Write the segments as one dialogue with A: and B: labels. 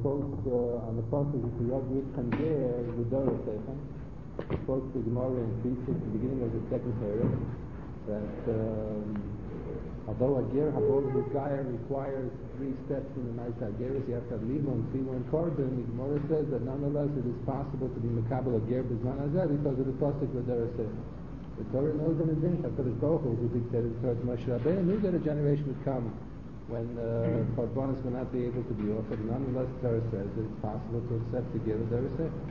A: quotes on the pasuk of Yod Yitchem Ger V'Dorah Sechem. Quotes the Gemara in Beis at the beginning of the second paragraph that although a ger habol v'gayer requires 3 steps in the Ma'aseh Hageres, you have to have limon, tzivur, and korban. The Gemara says that nonetheless it is possible to be mekabel a ger b'zman hazeh because of the pasuk V'Dorah Sechem. The Torah knows in advance. HaKadosh Baruch Hu, who dictated towards Moshe Rabbeinu, knew that a generation would come when korbanos will not be able to be offered. Nonetheless, the Torah says that it's possible to accept the ger V'Dorah Sechem.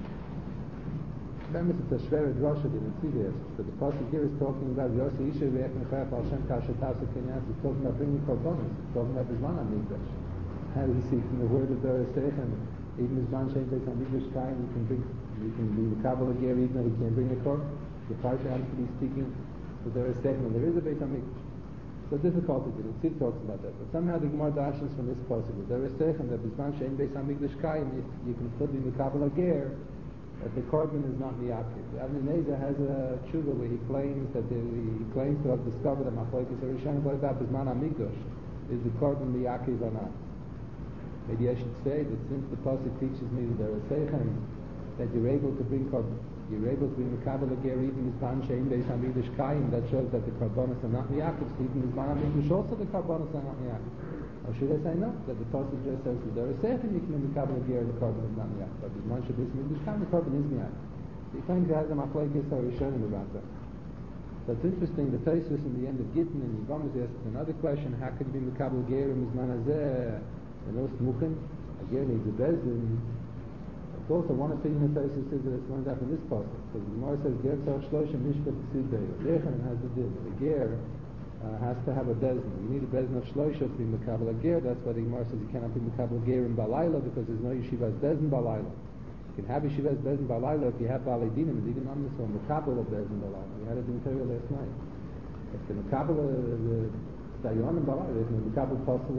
A: Remember, it's a shver drasha in Tzidiyas. So the pasuk here is talking about Yossi Isha V'Ech Mechayach Al Shem Kashetasa Kenyas. It's talking about bringing korbanos. It's talking about Bizman HaMikdash. How do you see from the word of V'Dorah Sechem? Even Bizman Shein Beis HaMikdash time, you can be mekabel a ger even though you can't bring a korban. The parsha happens to be speaking V'Dorah Sechem, and there is a Beis HaMikdash. So difficult to do. The Tzid talks about that. But somehow the Gemara dashes from this pasuk V'Dorah Sechem that Bizman Shein Beis HaMikdash Kaim, you can still be mekabel a ger. That the korban is not miyakif. Avnei Nezer has a tshuva where he claims to have discovered a machlokes Rishonim. What about Bizman HaMikdash? Is the korban miyakif or not? Maybe I should say that since the pasuk teaches me that there are seichem that you're able to bring korban, you're able to bring the kabel ger even Bizman Shein Beis HaMikdash Kaim. That shows that the korbanos are not miyakif. So even Bizman HaMikdash also the korbanos are not miyakif. Or should I say no? That the pasuk just says that there is second you can mekabel a ger and the korban is not miyakif. But Bizman Shein Beis HaMikdash Kaim, the korban is miyakif. He claims he has a machlokes Rishonim about that. So it's interesting. The Tosfos in the end of Gittin and Yevamos asks another question: how could you be mekabel ger and Bizman hazeh and no smuchim? A ger needs a bezdin. It's also one opinion of Tosfos says that it's learned out from this pasuk. So the Gemara says ger tzarich shloshim mishpat tzidei. Lechem has the din. The ger has to have a bezdin. You need a bezdin of shloisha to be mekabel a ger. That's why the Gemara says you cannot be mekabel ger in balayla because there's no yeshivas bezdin balayla. You can have yeshivas bezdin balayla if you have balei dinim and dinim amnis or mekabel of bezdin balayla. We had it in Torah last night. If the mekabel the dayon and balayla, they can mekabel pasel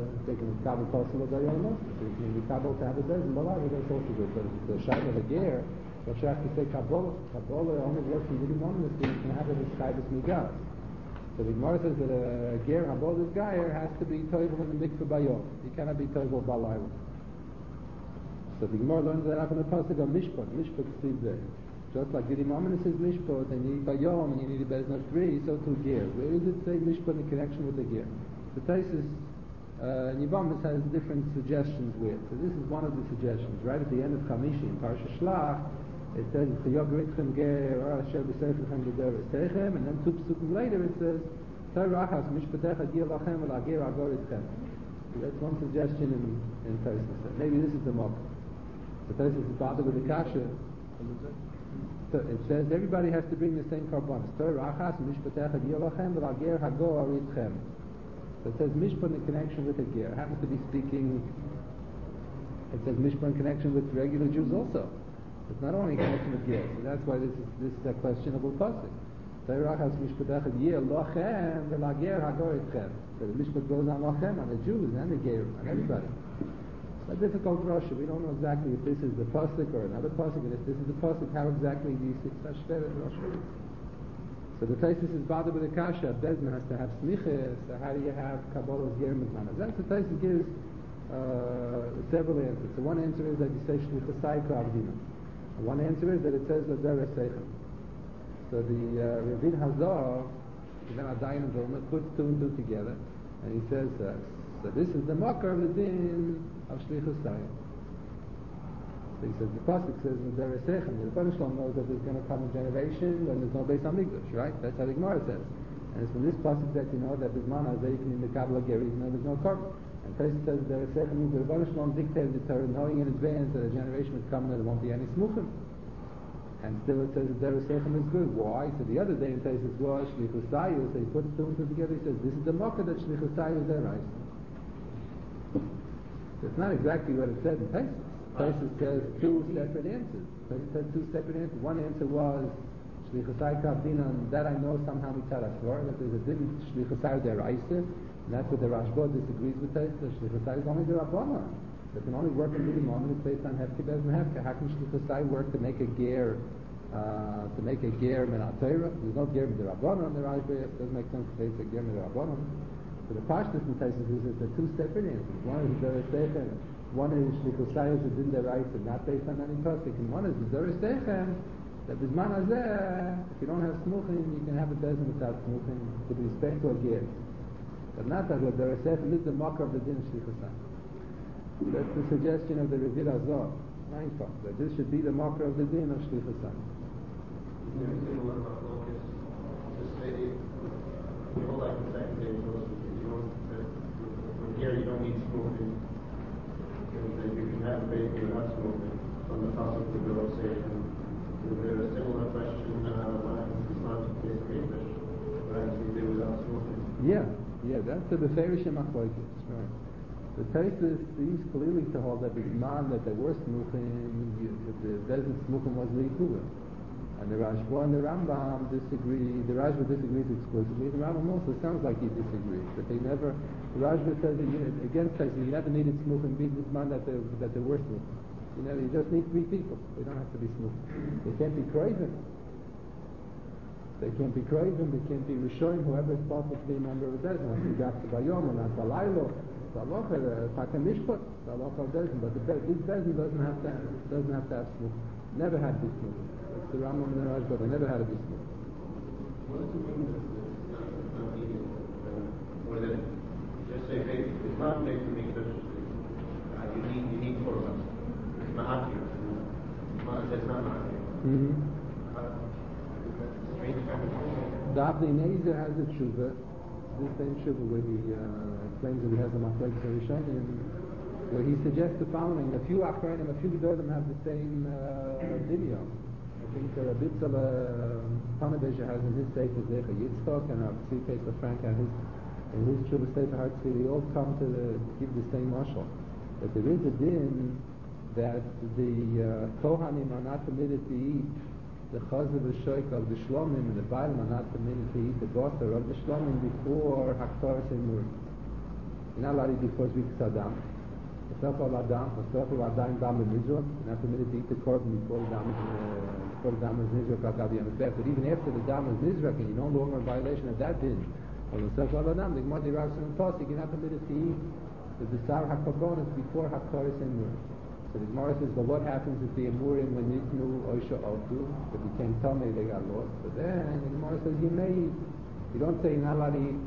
A: dayon. They can mekabel to have a bezdin balayla. That's also good. But if it's a shaila of a ger, what you have to say kabbalah only works in dinim amnis. You can have it as chayvus migas. So the Gemara says that a ger habol gayer has to be toivel in the mikveh bayom. He cannot be toivel balayla. So the Gemara learns that out from the pasuk of mishpat tzivdei. Just like the Imam says mishpat and you need bayom and you need a bezdin of 3, so too ger. Where does it say mishpat in connection with the ger? The Tosfos Yevamos has different suggestions where. So this is one of the suggestions. Right at the end of Chamishi in Parsha Shlach, it says Chayog Ritchem Ger or Asher B'Seifechem V'Dorah Sechem, and then 2 psukim later it says Torachas Mishpatecha Gir Lachem V'Lagir Agor Itchem. So that's one suggestion in Tosfos. Maybe this is the mock. The Tosfos is bothered with the kasha. So it says everybody has to bring the same korbanos. Torachas Mishpatecha Gir Lachem V'Lagir Agor Itchem. So it says Mishpat in connection with a ger. It happens to be speaking. It says Mishpat in connection with regular Jews also. It's not only in connection with ger. So that's why this is a questionable pasuk. So the Mishpat goes on lachem, on the Jews and the ger, on everybody. It's a difficult Russia. We don't know exactly if this is the pasuk or another pasuk, and if this is the pasuk, how exactly do you see such Russia? So the Tosfos is bothered with the kasha. Bezdin has to have smicha. So how do you have kabbalah's ger mizman? That's the Tosfos gives several answers. So one answer is that you say shlichasai kavdina. One answer is that it says V'Dorah Sechem. So the Ravin Hazar, then Adayin and Vilna, puts 2 and 2 together, and he says, so this is the makar of the din of shlichasai. So he says the pasuk says V'Dorah Sechem. The Rebbeinu Shalom knows that there's going to come a generation when there's no Beis HaMikdash, right? That's how the Gemara says. And it's from this pasuk that you know that Bizman HaZeh you can be mekabel ger even though there's no korban. And Tosfos says V'Dorah Sechem means the Rebbeinu Shalom dictated the Torah knowing in advance that a generation would come that there won't be any smuchim. And still it says V'Dorah Sechem is good. Why? So the other day in Tosfos was shlichusai. So he puts 2 and 2 together. He says this is the makar that shlichusai is there, right? So it's not exactly what it said in Tosfos. Tosfos says 2 separate answers. Tosfos said 2 separate answers. One answer was shlichusai kavdina, and that I know somehow mitzad asvar, that there's a din shlichusai deraisa, and that's what the Rashba disagrees with Tosfos. Shlichusai is only the Rabbanan. It can only work in the moment. It's based on hefke bez and hefke. How can shlichusai work to make a ger min Torah? There's no ger min the Rabbanan. The Rashba doesn't make sense to say it's a ger min the Rabbanan. So the pashtus in Tosfos is that 2 separate answers. One is V'Dorah Sechem One is Shlichus Sayos is in the right and not based on any pasuk, and one is the Doris Sechem, that Bisman Hazeh, if you don't have smuchim, you can have a dozen without smuchim, with respect to a ger. But not that the Doris Sechem is the marker of the din Shlichus Sayos. That's the suggestion of the Revir Azor, Reinfeld, that this should be the marker of the din of Shlichus Sayos.
B: Here you don't need smoking. You can have faith without smoking. From the top of the girl saying, there's a similar question when it's not to taste fish, but actually they without smoking.
A: Yeah, that's the Beferishim Achloikis, right. The Taisus seems clearly to hold that Bisman, that there were smuchim, the Bezin smuchim was Leikula. And the Rashba and the Rambam disagree. The Rashba disagrees exclusively. The Rambam also sounds like he disagrees. But they never. The Rashba says says you never needed smuchim be this man that there were smuchim. You just need three people. They don't have to be smuchim. They can't be craven. They can't be craven. They can't be rishonim. Whoever is possible to be a member of a desert. Not be gafta bayom or not balaylo. Salocha takem mishpat. Salocha desert. But this desert doesn't have to have smuchim. Never had this smuchim. It's the Rambam and the Rashba, they never had a bismuth.
B: What does it mean that it's not needed? Or that just say, hey, it's not made to make fish. You need korban. It's ma'akir. It's not ma'akir. Strange kind of thing.
A: The Avnei Nezer has a tshuva, this same tshuva where he claims that he has a machlekes Rishonim, where he suggests the following: a few Achronim, a few Gedolim have the same video. I think Rabbi Panovesha has in his Sefer Zecha Yitzchok, and Rabbi Pesach Frank in his Tshuva Sefer Hartzvi, they all come to give the same mashal. That there is a din that the Kohanim are not permitted to eat the chazav v'shoik of the shlomim, and the Bailim are not permitted to eat the basar of the shlomim before Haktar Semur. You're not allowed to eat before Zrik Sadam. You're not permitted to eat the korban before the dam is nizrak. But even after the dam is nizrak and you're no longer in violation of that din, the Gemara you're not permitted to eat the Besar HaKorbanos before Hakar Semur. So the Gemara says, but what happens if the Emurim when Nitnu Oisha Altu, they became Tomei, they got lost? So then the Gemara says, you don't say you're not allowed to eat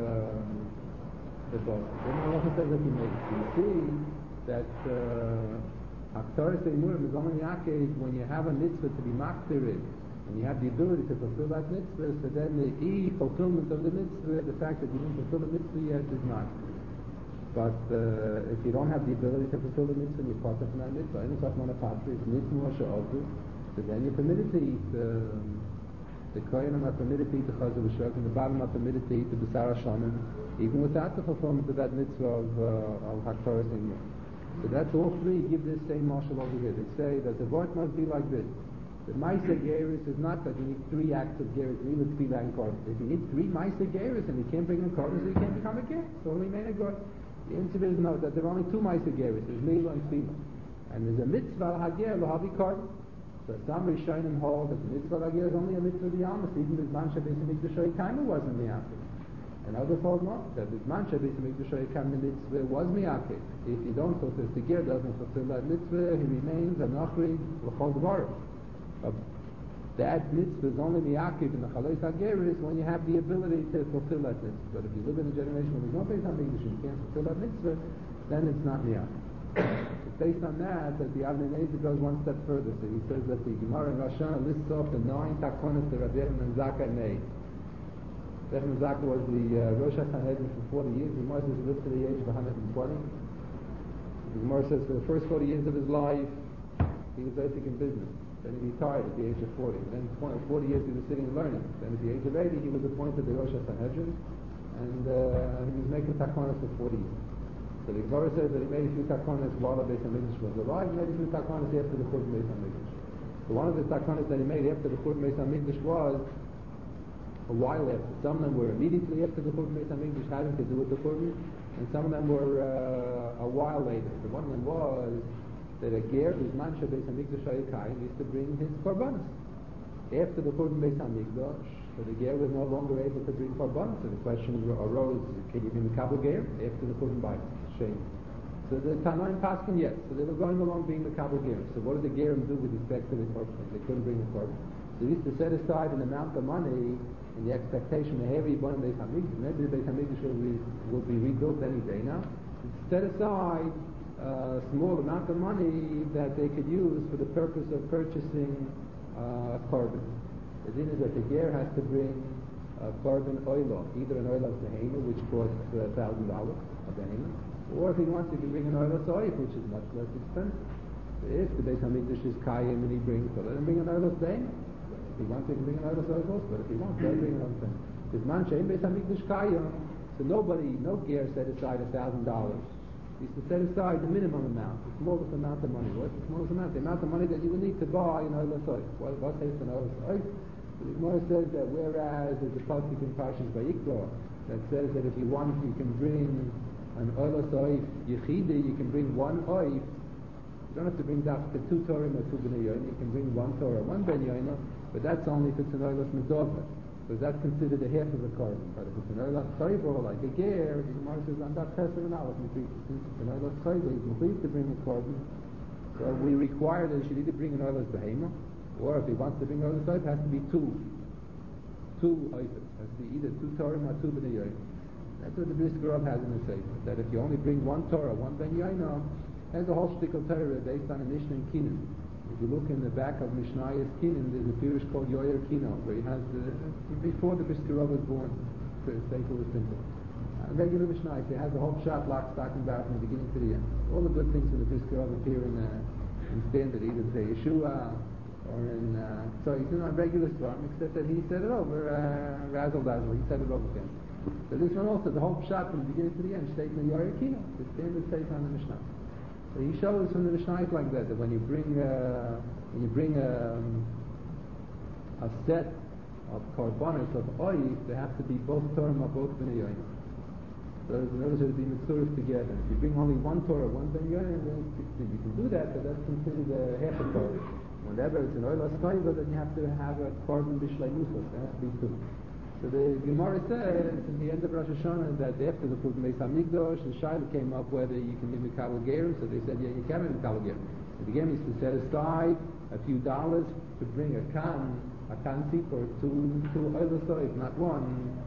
A: the boat. Then Allah says that you may. So you see that Haktaris Eimurim is only Yaakov when you have a mitzvah to be maktirid, and you have the ability to fulfill that mitzvah, so then the fulfillment of the mitzvah, the fact that you didn't fulfill the mitzvah yet is not. But if you don't have the ability to fulfill the mitzvah, you're part of that mitzvah. Any such manapatri is nitnu sha'otu, so then you're permitted to eat the kohenim are permitted to eat the chazav v'shok, and the bottom are permitted to eat the b'sar hashanim, even without the fulfillment of that mitzvah of Haktaris Eimurim. So that's all three give this same marshal over here. They say that the vote must be like this. The Maisa Geris is not that you need three acts of Geris, even Tefillah and Korban. If you need three Maisa Geris and you can't bring in Korban, so you can't become a Ger. So remain a God. The answer is no, that there are only two Maisa Geris. There's Mila and Tefillah. And there's a mitzvah Hager, L'havi Korban. So some Rishonim hold that the mitzvah Hager is only a mitzvah B'yamas, even the Zman Shabbos and Mikdash Kind of wasn't B'yamas. And others hold not, that the Zman Shabbos and Mikdash Kind the mitzvah was Miyakeh. If you don't fulfill, the Ger doesn't fulfill that mitzvah, he remains a Nachri L'chol Dvarim. That mitzvah is only Miyakeh in the Chalois HaGeris when you have the ability to fulfill that mitzvah. But if you live in a generation where there's no Beis HaMikdash and you can't fulfill that mitzvah, then it's not Miyakeh. It's based on that the Avnei Nezer goes one step further. So he says that the Gemara in Rosh Hashanah lists off the 9 takonos that Rabbi Yechon ben Zakkai made. Rabbi Yechon ben Zakkai was the Rosh Hashanah for 40 years. The Gemara says he lived to the age of 120. The Gemara says for the first 40 years of his life, he was basic in business. Then he retired at the age of 40. Then 40 years he was sitting and learning. Then at the age of 80 he was appointed the Rosh Hashanah, and he was making takonos for 40 years. So the Gemara says that he made a few takonos while the Beis HaMikdash was alive. He made a few takonos after the Churban Beis HaMikdash. So one of the takonos that he made after the Churban Beis HaMikdash was a while after. Some of them were immediately after the Churban Beis HaMikdash, having to do with the Churban, and some of them were a while later. So one of them was that a ger whose man Beis HaMikdash Hayakayim used to bring his korbanos. After the Churban Beis HaMikdash, so the ger was no longer able to bring korbanos. So the question arose: can you be Mikabel ger after the Churban Bayis? Shame. So the Tanoim Paskin, yes. So they were going along being the Kabul Gerim. So what did the Gerim do with respect to the korban? They couldn't bring the korban. So they used to set aside an amount of money in the expectation that every one of the Beis Hamikdash, maybe the Beis Hamikdash will be rebuilt any day now. Set aside a small amount of money that they could use for the purpose of purchasing korban. The din is that the ger has to bring korban oilo, either an oilo behema, which costs $1,000 a behema, or if he wants, he can bring an oilo soif, which is much less expensive. If the Beis Hamikdash is kayim and he brings, so let him bring an oilo behema. If he wants, he can bring an oilo soif also, but if he wants, let him bring an oilo behema. Because man shein Beis Hamikdash kayim, so no ger set aside $1,000. He used to set aside the minimum amount, the smallest amount of money. What's the smallest amount? The amount of money that you would need to buy an oilo soif. What takes an oilo soif? The Gemara says that whereas there's a pasuk in Parshas Vayikra that says that if you want, you can bring an oilo soif yechide, you can bring one oif. You don't have to bring the 2 torim or 2 bnei yoina. You can bring 1 torah, 1 ben yoina, but that's only if it's an oilos medovah, because that's considered a half of the korban. But if it's an oilos chayvor, like a ger, the Gemara says on that pesach and aleph, since it's an oilos chayvor, he's pleased to bring a korban. So we require that he should either bring an oilos behema, or if he wants to bring an oilos soif, it has to be two oifes. It has to be either 2 torim or 2 bnei yoina. That's what the Brisker Rav has in the Sefer, that if you only bring 1 Torah, 1 ben yoina, there's a whole shtickle Torah based on a Mishnah in Kinan. If you look in the back of Mishnayos Kinan, there's a pirush called Yoyer Kino, where he has before the Brisker Rav was born, the Sefer was simple. Regular Mishnayos, he has a whole shot, lock, stock, and barrel from the beginning to the end. All the good things of the Brisker Rav appear in standard, either say Yeshua, or in, so he's in a regular storm, except that he said it over, razzle dazzle, he said it over again. So this one also, the whole shot from the beginning to the end, stays in Yoyer Kino, the standard stays on the Mishnah. So he shows from the Mishnah like that when you bring a set of korbanos of oif, they have to be both Torah or both bnei yoina. So in other words, be mitzurif together. If you bring only 1 Torah, 1 bnei yoina, then you can do that, but that's considered a half a Torah. Whenever it's an oilas chayva, then you have to have a korban b'shleimusos. There has to be 2. So the Gemara says in the end of Rosh Hashanah that after the Churban Beis Hamikdash, the Shaila came up whether you can be Mikabel Gerim, so they said, yeah, you can be Mikabel Gerim. So the Gemara used to set aside a few dollars to bring a can seat or 2 oilos soif, not 1.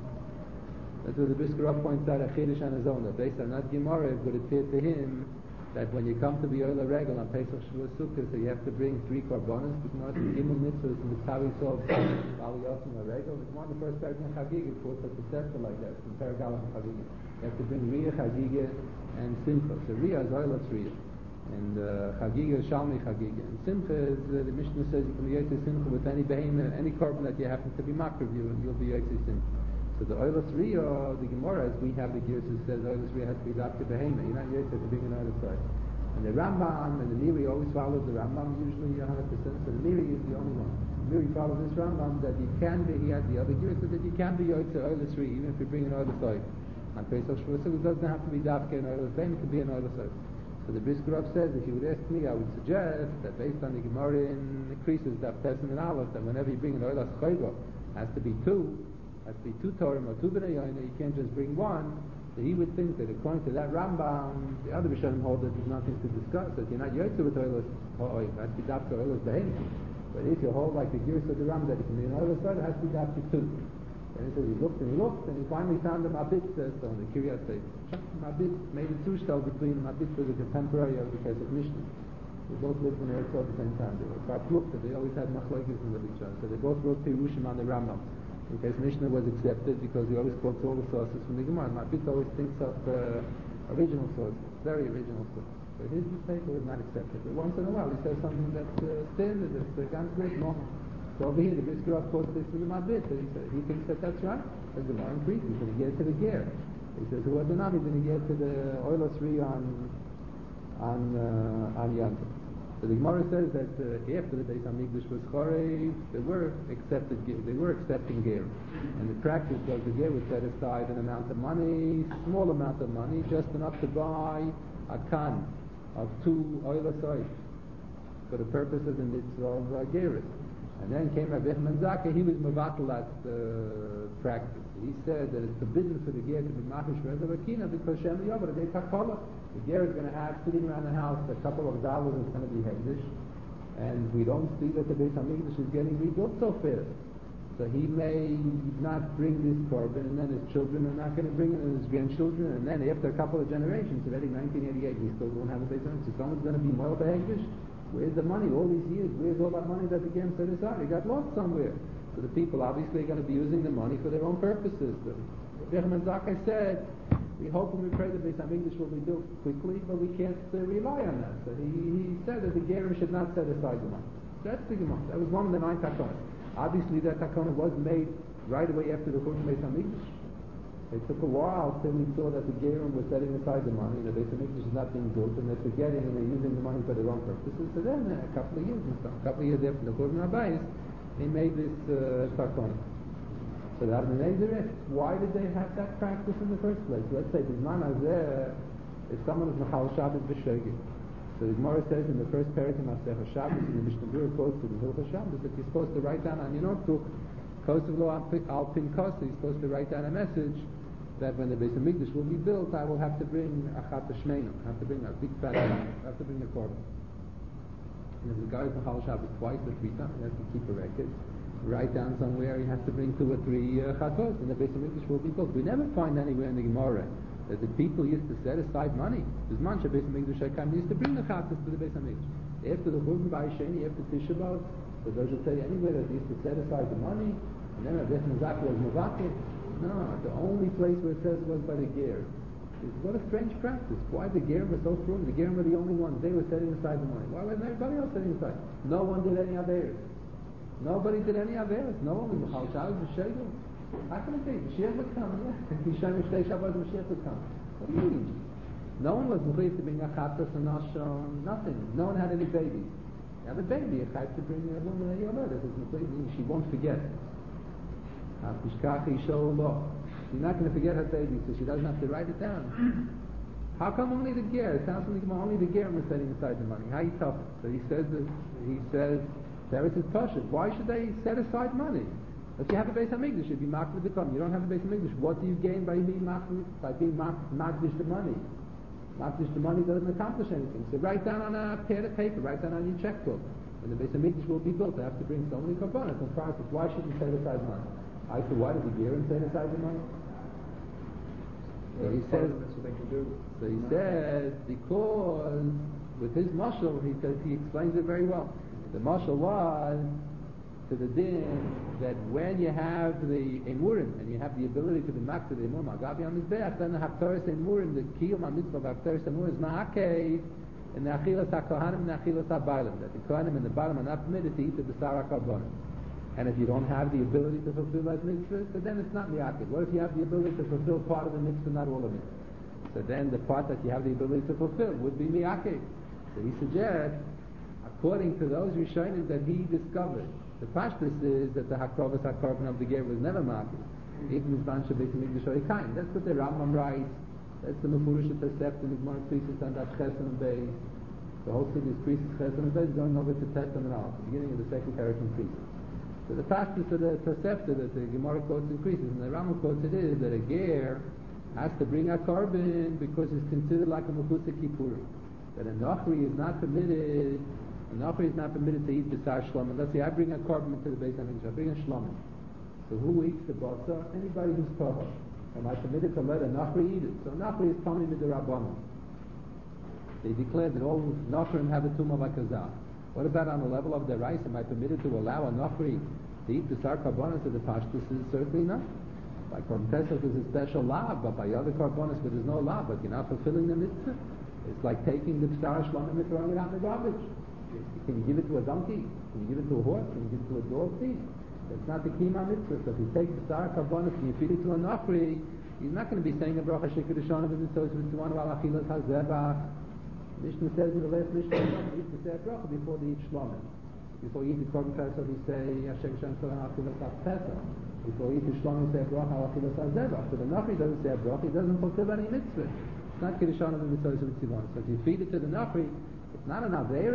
A: That's what the Brisker Rav points out a Chiddush on his own, that based on that Gemara, it would appear to him that when you come to the Oila Regel on Pesach Shavuos Sukkah, so you have to bring 3 korbanos. The Gemara says Gimel Mitzvahs and the Tavi Sov Aliyos and the Regel. The Gemara, the first paragraph in Chagiga, quotes such a sefer like that from Paragalach and Chagiga. You have to bring Riyah, Chagiga, and Simcha. So Riyah is Oilas Riyah, and Chagiga is Shalmi Chagiga, and Simcha is the Mishnah says you can be Yotzei Simcha with any behemoth, any korban that you happen to be makriv, you'll be Yotzei Simcha. So the Oilas Riyah, the Gemara, as we have the Gears who says Oilas Riyah has to be Dafka Behema. You're not yet to bring an Oilas Riyah. And the Rambam and the Miri always follows the Rambam, usually 100%. So the Miri is the only one. The Miri follows this Rambam that you can be, he has the other Gears, so that you can be Yotzei Oilas Riyah, even if you bring an Oilas Riyah. On Pesach Shavuos, it doesn't have to be Dafka and Oilas Behema, it can be an Oilas Riyah. So the Brisker Rav says, if you would ask me, I would suggest that based on the Gemara in Creases, Daf Tessim and Aleph, that whenever you bring an Oilas Chayva, has to be 2. Has to be 2 Torah or 2 bnei yoina. You can't just bring 1. So he would think that according to that Rambam, the other Rishonim hold that there's nothing to discuss. That you're not yotzei with oilos ha'oif. It has to be dafka oilos behema. But if you hold like the gears of the Rambam that it can be an oilos side, it has to be dafka 2. And he says he looked and he finally found a Mabit stone, the Kiryat Sefer. Mabit made a two-shtel between Mabit was a contemporary of the Pesach Mishnah. They both lived in Eretz at the same time. They were Bar-Plukta. They always had machlokes with each other. So they both wrote Pirushim on the Rambam. In case Mishnah was accepted because he always quotes all the sources from the Gemara. Mabit always thinks of original sources, very original sources. But his paper was not accepted. But once in a while he says something that's standard, that's ganz great, normal. So over here the Brisker Rav quotes this to the Mabit. He thinks that that's right. The Gemara increases. He's going to get to the Ger. He says, who was the Nami? He's going to get to the Oilos Riyah on Yantav. So the Gemara says that after the Beis Hamikdash was Chorev, they were accepting ger, and the practice was the ger would set aside an amount of money, small amount of money, just enough to buy a can of 2 oilos oif for the purpose of the mitzvah of geris. And then came Rabbi Yochanan Zakkai, he was mevatel that practice. He said that it's forbidden for the ger to be machish Reza Vakina because Shem Yovad, they takala. The ger is going to have sitting around the house a couple of dollars is going to be hegdish, and we don't see that the Beis Hamikdash is getting rebuilt so fast. So he may not bring this korban, and then his children are not going to bring it, and his grandchildren, and then after a couple of generations, already 1988, we still don't have a Beis Hamikdash. So someone's going to be more behegdish. Where's the money? All these years, where's all that money that the Gem set aside? It got lost somewhere. So the people obviously are going to be using the money for their own purposes. Yochanan Zakkai said, we hope and we pray that Beis Hamikdash will be built quickly, but we can't rely on that. So he said that the Gerim should not set aside the money. That's the Gemara. That was one of the 9 takonos. Obviously that takona was made right away after the Churban Beis Hamikdash. It took a while till we saw that the Gerim was setting aside the money, the Beis Hamikdash is not being built, and they're forgetting and they're using the money for their own purposes. So then, a couple of years after the Churban Abayis, they made this takona. So that why did they have that practice in the first place? Let's say Bizman Hazeh, if someone is Machal Shabbos B'Shegeg. So the Gemara says in the first parak in Masech Shabbos, in the Mishnah Berurah quotes in the Hilchos Shabbos, that you're supposed to write down on your notebook, Kosev Lo Al Pin Kosev, you're supposed to write down a message that when the Beis Hamikdash will be built, I will have to bring Achat Shmeinu, I have to bring a big fat lamb, I have to bring a korban. And if the guy is Machal Shabbos twice or 3 times, he has to keep a record. Write down somewhere, he has to bring 2 or 3 chatos, and the Beis Hamikdash will be built. We never find anywhere in the Gemara that the people used to set aside money. There's mancha Beis Hamikdash Shekam used to bring the chatos to the Beis Hamikdash. After the Churban Ba'isheni, after Tisha B'Av, so those who say anywhere that they used to set aside the money, and then Rabbi Yochanan Zakkai was mevatel. No, the only place where it says was by the ger. What a strange practice. Why the Gerim were so strong? The Gerim were the only ones. They were setting aside the money. Why wasn't everybody else setting aside? No one did any Averis. Nobody did any Averis. No one was Machal Shabbos B'Shegeg. How can it be? Mashiach would come, yeah. Yishem Shtei Shabbos Mashiach would come. What do you mean? No one was mechuyev to bring a chatas and nothing. No one had any babies. You have a baby, you have to bring a woman a yomer. She won't forget. She's not going to forget her baby, so she doesn't have to write it down. How come only the ger? It sounds like only the ger was setting aside the money. How you tough? So he says, there is his pashut. Why should they set aside money? If you have a Beis Hamikdash, you'd be marked with the korban. You don't have a Beis Hamikdash. What do you gain by being marked the money? Makdish the money doesn't accomplish anything. So write down on a pad of paper, write down on your checkbook. When the Beis Hamikdash will be built, they have to bring so many korbanos and prices. Why should you set aside money? I said, why did the Gerim set aside the money? So he says, because with his mashal, he explains it very well. The mashal was to the din that when you have the emurim and you have the ability to be mak to the emurim agabi on mizbeach, then the haftaras emurim, the kiyum mitzvah of haftaras emurim is ma'akei in the achilas hakohanim and the achilas habaylim, that the kohanim and the baylim are not permitted to eat the b'sar hakarbonim. And if you don't have the ability to fulfill that mitzvah, so then it's not miyakid. What if you have the ability to fulfill part of the mitzvah, not all of it? So then the part that you have the ability to fulfill would be miyakid. So he suggests, according to those Rishonim that he discovered, the pashtus is that the hakrovas hakorban of the ger was never marked. Even Mizban Shabbat Mikdash Oikain. That's what the Rambam writes. That's the Mefurish Percept in the Gemara Priestess and that Chesed Beis. The whole thing is Priestess Chesed Beis going over to Testament now, the beginning of the second parak in Priestess. So the pashtus of the Perceptor that the Gemara quotes in Priestess and the Rambam quotes it is that a ger has to bring a korban because it's considered like a Mechutza Kippurim. That a Nochri is not permitted. An Nochri is not permitted to eat b'sar shlomin. Let's say I bring a korban to the Beis Hamikdash. I bring a shlomin. So who eats the basa? Anybody who's tahor. Am I permitted to let a Nochri eat it? So Nochri is coming with the Rabbanon. They declared that all Nochrim have a tumah like a zah. What about on the level of the rice? Am I permitted to allow a Nochri to eat b'sar karbonos to the pashtus? Certainly not. By Korban Pesach there's a special lav, but by other karbonos where there's no lav, but you're not fulfilling the mitzvah. It's like taking the b'sar shlomin and throwing it out in the garbage. Can you give it to a donkey? Can you give it to a horse? Can you give it to a dog? See? That's not the kima mitzvah. So if you take the star karbonis and you feed it to a nachri, he's not going to be saying a bracha shekudashon of mitzvahs with tuanu al achilas hazebach. Mishnah says in the last Mishnah, you used to say a bracha before they eat shlomin. Before you eat the korban pesach, you say Hashem Shem Shalom achilas pesach. Before you eat the shlomin, you say a bracha al achilas hazebach. So the nachri doesn't say a bracha; he doesn't fulfill any mitzvah. It's not kiddushon of mitzvahs with tzivon. So if you feed it to the nachri, it's not an avera.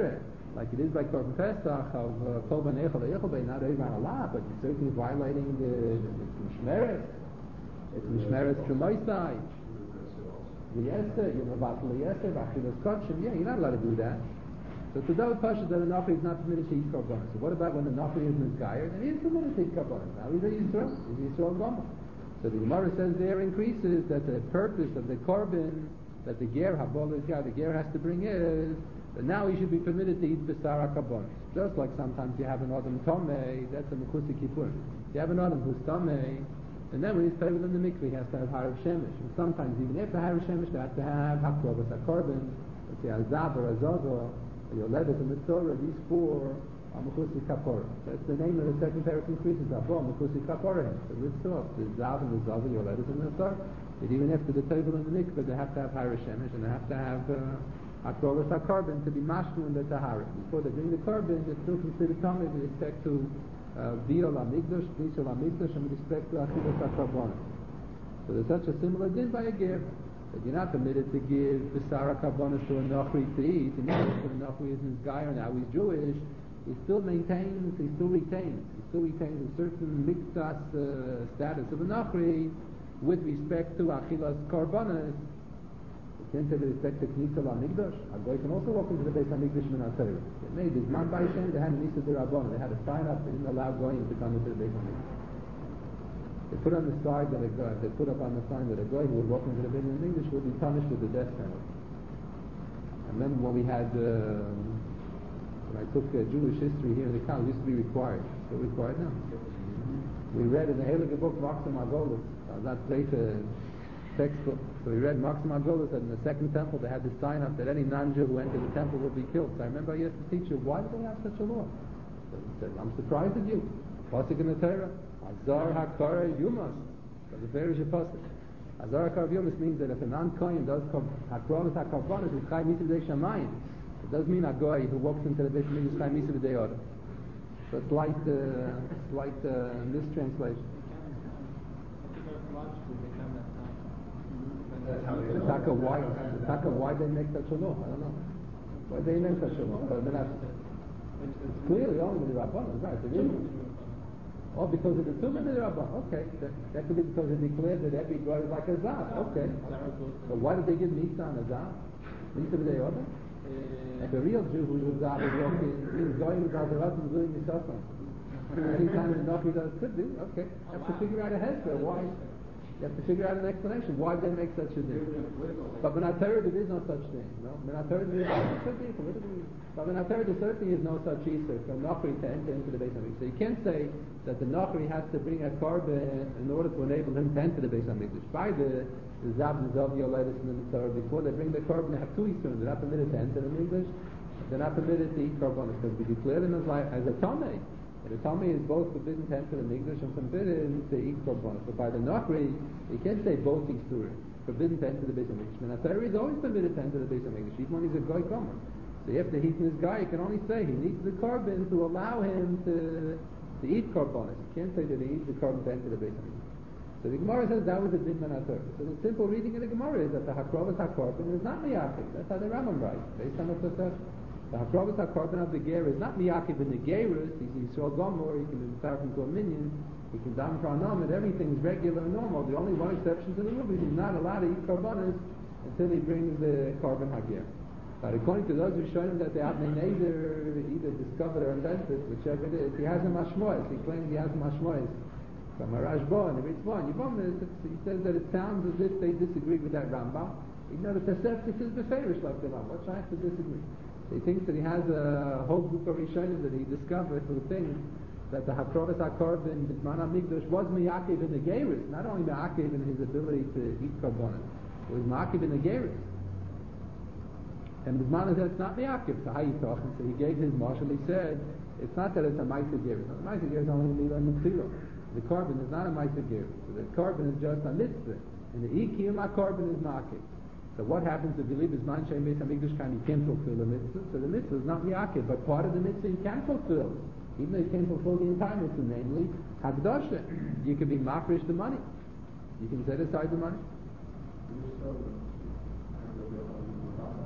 A: like it is by Korban Pesach of Korban Echel Echel, not over a lot, but you're certainly violating the Mishmeret. It's Mishmeret Shumaisai. V'yester, you're about V'yester, V'achilas Kotshim. Yeah, you're not allowed to do that. So to those Pasha that a Nachri is not permitted to eat Korbanos. So what about when the Nachri is Mizgayer? Then he is permitted to eat Korbanos. Now he's a Yisrael. He's a Yisrael Gomer. So the Gemara says there increases that the purpose of the Korban that the Ger the Ger has to bring is that now he should be permitted to eat B'sar HaKarbonos. Just like sometimes you have an Adam Tomei, that's a Mechusik Kippur. You have an Adam who's Tomei, and then when he's favored in the mikveh, he has to have Harav Shemesh. And sometimes even after Harav Shemesh, they have to have Hakrovas HaKorban, let's say Azab or Azazel, or Yoledet and Mitzorah. These four are Mechusik Kapora. That's the name of the second parak increases. Abba Mechusik Kapora. So it's off. The Zav and the Zazel, Yoledet and Mitzorah. But even after the table in the mikveh, they have to have Harav Shemesh, and they have to have Hakrovas HaKorban to be mashku in the Tahara. Before they bring the Korban, it's still considered Tamei with respect to Biol HaMikdash, Bishol HaMikdash, and with respect to Achilas HaKarbonos. So there's such a similar din by a ger, that you're not permitted to give B'sar HaKarbonos to a Nochri to eat, and even if the Nochri isn't Gayer, now he's Jewish, he still retains a certain Mikdas status of a Nochri with respect to Achilas Karbonos. You can't say with respect to Knisel HaMikdash. A goy can also walk into the Beis HaMikdash min HaTorah. They made this man by Shem, they had an Issa D'Rabbanan. They had a sign up, they didn't allow goyim to come into the Beis HaMikdash. They put on the side that they put up on the sign that a goy who would walk into the Beis HaMikdash would be punished with the death penalty. I remember when we had, when I took Jewish history here in the college, it used to be required. Still required now. We read in the Heilige book, Maxim Agolos, not Sefer textbook. So we read Maxim Agolos that in the second temple they had this sign up that any non-Jew who entered the temple would be killed. So I remember I asked the teacher, why do they have such a law? So he said, I'm surprised at you. Pasuk in the Torah, Azar HaKara Yumas. That's a very good pasuk. Azar HaKara Yumas means that if a non-Kohen does Hakronos HaKarbonos, it's Chai Misa B'dei Shamayim. It doesn't mean a goy who walks into the Beis HaMikdash is Chai Misa B'dei Orah. So it's slight mistranslation. Why they make such a law? I don't know. Why they make such a law? But it's clearly only the Rabbanon, right? It is. Oh, because of the Tumah of the Rabbanon. Okay, that could be because they declared that every guy is like a Zav. Okay. So why did they give Misa on a Zav? Misa b'dei order? Like a real Jew who was Zav is walking, he's going without the Rabbin doing his suffering. Anytime the Nochi does could do. Okay. You have to figure out a head for why. You have to figure out an explanation. Why did they make such a thing? But when I there is no such thing. No? When I there could be politically. But when I there certainly is no such Easter for Nochri to enter into the Beis HaMikdash. So you can't say that the Nochri has to bring a korban in order to enable him to enter the Beis HaMikdash. By the Zav and Zav Yoledes and the Torah, before they bring the korban, they have two Easter. They're not permitted to enter the Mikdash. They're not permitted to eat korbanos because we declare them as a Tomei. And the Tomei is both forbidden to enter the Mikdash and forbidden to eat korbanos. But by the Nochri, you can't say both Easter. Forbidden to enter the Beis HaMikdash. And Atari is always permitted to enter the Beis HaMikdash, even when he's a goy comer. So after he's this guy, you can only say he needs the korban to allow him to eat korbanos. You can't say that he needs the korban to enter the Beis HaMikdash. So the Gemara says that was a din man Atari. So the simple reading of the Gemara is that the Hakrovas HaKorban is not miyakid. That's how the Rambam writes, based on the Tosefta. The Hakrovas HaKorban of the Ger is not miyakid in the Gerus. He's Yisrael Gomor. He can be retired into a minion. He can dam for and everything's regular and normal. The only one exception to the rule is he's not allowed to eat korbanos until he brings the korban hager. But according to those who show him that they have either discovered or invented, whichever it is, he has a mashmois. He claims he has a mashmois. From a Rashba and the Ritzvah, he says that it sounds as if they disagree with that Rambam. You know, the Tosefta is the favorish like the Rambam. What's I have to disagree? He thinks that he has a whole group of Rishonim that he discovered who thinks that the Hakrovas HaKorban B'zman HaMikdash was Miyakiv in the Gerus, not only Miyakiv in his ability to eat korbanos, it was Miyakiv in the Gerus. And B'zman said it's not Miyakiv, so how you talking? So he gave his marshal, he said, it's not that it's a Ma'aser Gerus. The Ma'aser Gerus is only Mila Mitzvah. The korban is not a Ma'aser Gerus. So the korban is just a mitzvah. And the Ikiyum HaKorban is Miyakiv. So what happens if you leave B'zman Shem Beis HaMikdash Kan, you can't fulfill the mitzvah? So the mitzvah is not Miyakiv, but part of the mitzvah you can fulfill. Even though you can't fulfill the entire mitzvah, namely Hakdasha. You can be mafresh the money. You can set aside the money.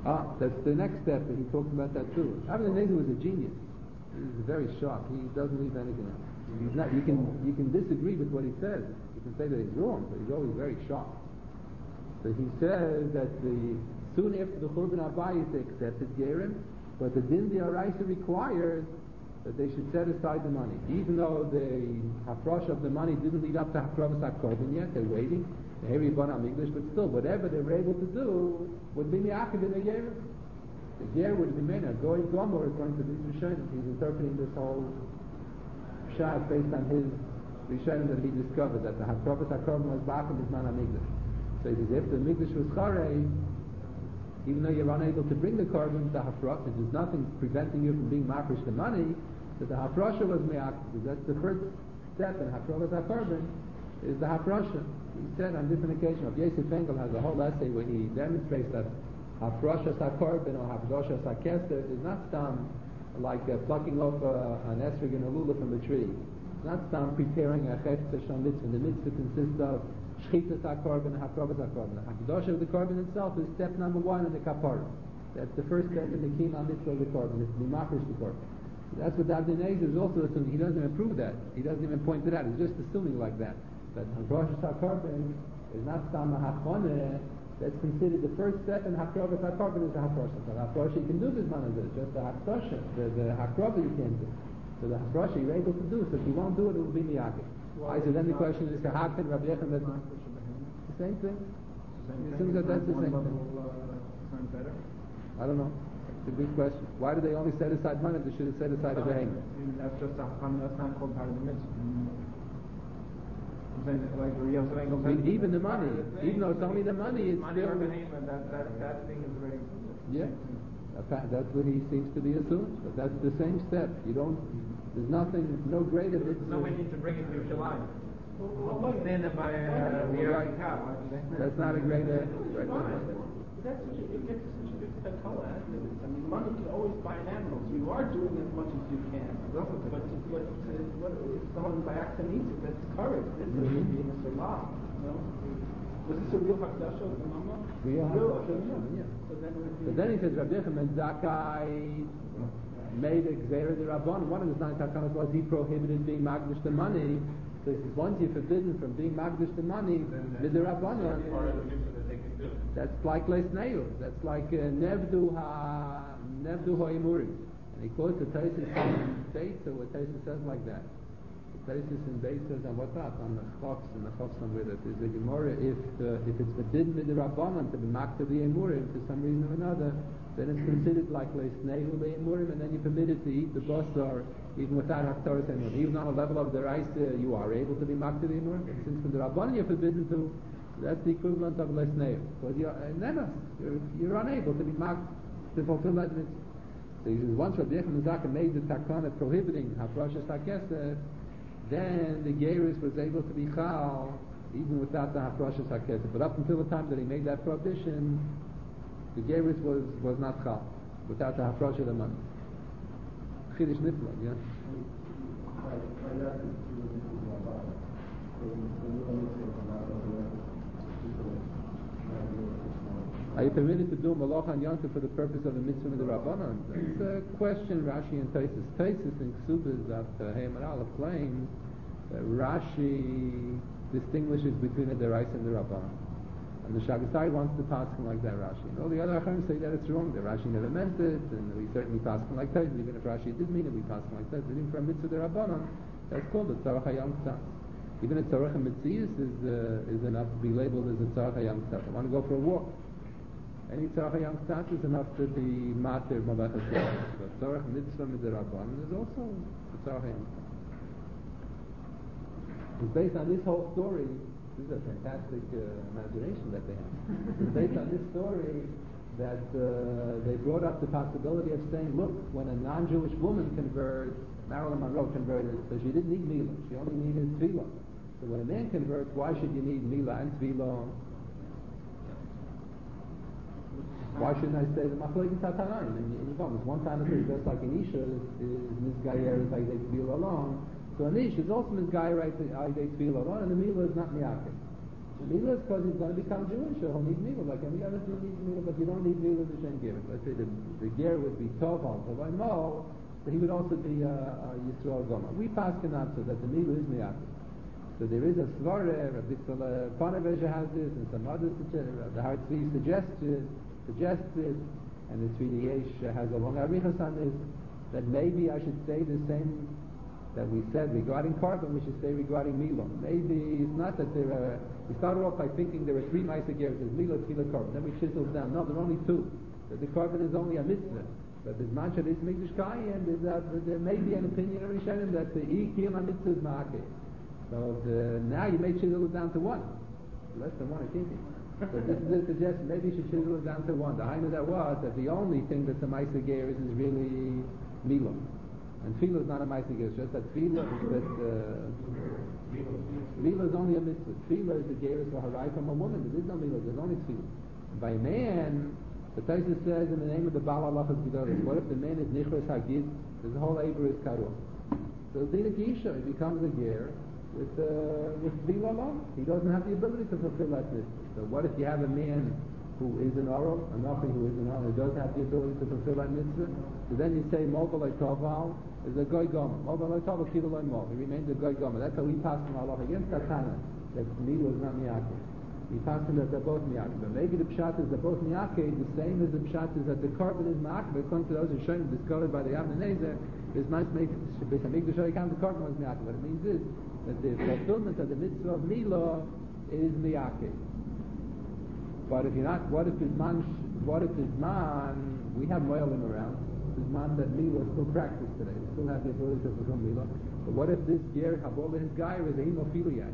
A: That's the next step, and he talked about that too. Rabbi Eliezer was a genius. He was very sharp. He doesn't leave anything out. He's not. You can disagree with what he says. You can say that he's wrong, but he's always very sharp. So he says that soon after the Churban Abayis they accepted Gerim, but the Din D'Oraisa required that they should set aside the money. Even though the hafrosh of the money didn't lead up to hafravas hakorban yet, they're waiting. The Heri Bonam English, but still, whatever they were able to do would be mi'akid in the Gerim. The Ger would remain a Goy Gomor according to these Rishonim. He's interpreting this whole shot based on his Rishonim that he discovered that the hafravas hakorban was ba'akim b'zman HaMikdash. So he says, if the Mikdash was Charei, even though you're unable to bring the korban to hafrosh, there's nothing preventing you from being mafresh the money, so the hafrosha was me'akid. That's the first step in hafravas hakorban, is the hafrosha. He said on different occasions, Yosef Engel has a whole essay where he demonstrates that hafroshas hakorban or hafroshas hakeser is not some like plucking off an esrog and a lulav from a tree. It's not some preparing a chefetz shal mitzvah. The mitzvah consists of Shchitas HaKorban and Hafravas HaKorban. The Hakadosha of the Korban itself is step number 1 in the Kapara. That's the first step in the Kima Mitzvah of the Korban. It's to be mafresh the Korban. That's what Rabbi Eliezer is also assuming. He doesn't even prove that. He doesn't even point it out. He's just assuming like that. That Hafravas HaKorban is not Sama Hachoneh. That's considered the first step in Hafravas HaKorban is the Hafrosha. The Hafrosha you can do this man of it. Just the Hafrosha. The Hakrova you can't do. So the Hafrosha you're able to do. So if you won't do it, it will be miyakid. So then the question is, how can Rabbi Yechon the same thing? It seems that that's the same thing. I don't know. It's a good question. Why do they only set aside money? They should have set aside a behemoth.
C: That's just that's not called part of the mitzvah.
A: Even the money, even though it's only the money, it's still.
C: That thing is very.
A: Yeah. That's what he seems to be assuming. But that's the same step. You don't. There's nothing, no greater.
C: There's no way to bring it to Yerushalayim. Stand by the Eretz Yisrael.
A: That's not a greater.
D: It gets such a big color. I mean, money can always buy an animal, so you are doing as much as you can. But if someone by accident eats it, that's courage. This is being a salah. Was this a real hakdasha of the mama?
A: Real hakdasha, yeah. So then he says, Rabbi Yechon ben Zakkai made a Gzeira de Rabban. One of his 9 takanos was he prohibited being magdish the money. So he says, once you're forbidden from being magdish the money, with the Rabban, that's like Lesneu. That's like Nevdu Ha'Imurim. And he quotes the Taisus in Beitza, where Taisus says like that. The Taisus in Beitza says on what that? On the Chofs, and the Chofs somewhere that there's a Gemara, if it's forbidden with the Rabbanon to be makta the Imurim for some reason or another, then it's considered like Leisnehu Le'imurim, and then you're permitted to eat the basar even without Haftarah Imurim. Even on a level of the rice, you are able to be makta the Imurim, but since with the Rabbanon you're forbidden to, that's the equivalent of Leisnehu. But you're unable to be makta to fulfill that mitzvah. So he says, once Rabbi Yechon ben Zakkai made the takana prohibiting Hafrashas HaKesef, then the Geirus was able to be chal even without the Hafrashas HaKesef. But up until the time that he made that prohibition, the Geirus was not chal without the Hafrashas of the money. Chidish Nifla, yeah? Are you permitted to do Malach and Yontif for the purpose of the mitzvah of the Rabbanon? It's a question Rashi and Taisus. Taisus in Ksubas of Hayam and Aleph claims that Rashi distinguishes between the Deraisa and the Rabbanon. And the Shagasai wants to pass him like that, Rashi. And all the other Achim say that it's wrong, that Rashi never meant it, and we certainly pass him like Taisus. Even if Rashi did mean it, we pass him like that. But even for a mitzvah of the Rabbanon, that's called the Tzarech HaYom Tzatz. Even a Tzarech HaMetzias is enough to be labeled as a Tzarech HaYom Tzatz. I want to go for a walk. Any tzarech young tzatz is enough to be mater mavachas. So tzarech mitzvah midrabban is also a tzarech young tzatz. It's based on this whole story. This is a fantastic imagination that they have. It's based on this story that they brought up the possibility of saying, look, when a non-Jewish woman converts, Marilyn Monroe converted, so she didn't need Mila, she only needed Tefillah. So when a man converts, why should you need Mila and Tefillah? Why shouldn't I say the Machlekes HaTanaim in Yevamos? One time it is just like an Isha is Mizgayer is Aydei Tefillah alone. So an Isha is also Mizgayer Aydei Tefillah alone, and the Mila is not Miyakeh. Mila is because he's going to become Jewish, so he'll need Mila, like any other Jew needs Mila, but you don't need Mila to Shem Ger. Let's say the Ger would be Toval, so by Mo, but he would also be a Yisrael Goma. We pass can answer that the Mila is Miyakid. So there is a Svara, Rabbi Panevezha has this, and some others, the Hartzvi suggests it, and the Tzvi Yesh has a long arichas on this, that maybe I should say the same that we said regarding Korban, we should say regarding Mila. Maybe it's not that there are, we started off by thinking there were three Ma'aser Geras, there's Mila, Tefillah, Korban, then we chiseled down. No, there are only two. That the Korban is only a mitzvah. But there's Mancha, there's Mikdash Kayin, there may be an opinion of Rishonim that the Ikiyam mitzvah is Ma'akeh. So now you may chisel it down to one. Less than one, I think. So this is a suggestion, maybe you should chisel it down to one. The Hainu that was, that the only thing that's a Ma'aser Geras is really Mila. And Tefillah is not a Ma'aser Geras, just that Tefillah is that Mila is only a mitzvah. Tefillah is the Geras for Harai from a woman. There is no Mila, there's only Tefillah. And by a man, the Taisa says in the name of the Baal Halachas Gedolos, what if the man is Nichras Hagid? The whole Eber is Karuch. So Dina Gisha, he becomes a Ger with Tefillah alone. He doesn't have the ability to fulfill that mitzvah. So what if you have a man who is an Oral, a Nochi who is an Oral, who does have the ability to fulfill that mitzvah? So then you say Mogal Toval is a Goy Gomer. Mogal Toval Kilo Mol. He remains a Goy Gomer. That's how we pass from Allah against Tatana. That Mila is not Miyakeh. We pass from that they're both Miyakeh. But maybe the Pshat is they're both Miyakeh, the same as the Pshat is that the Korban is Miyakeh. According to those who shown discovered by the Yavne Nezer, there's nice make the Korban was Miyakeh. What it means is that the fulfillment of the mitzvah of Mila is Miyakeh. But if you're not, what if it's man, we have Moelim around, it's man that Mila is still practiced today, we still have the ability to fulfill Mila, but what if this Ger Habola, his guy is a hemophiliac,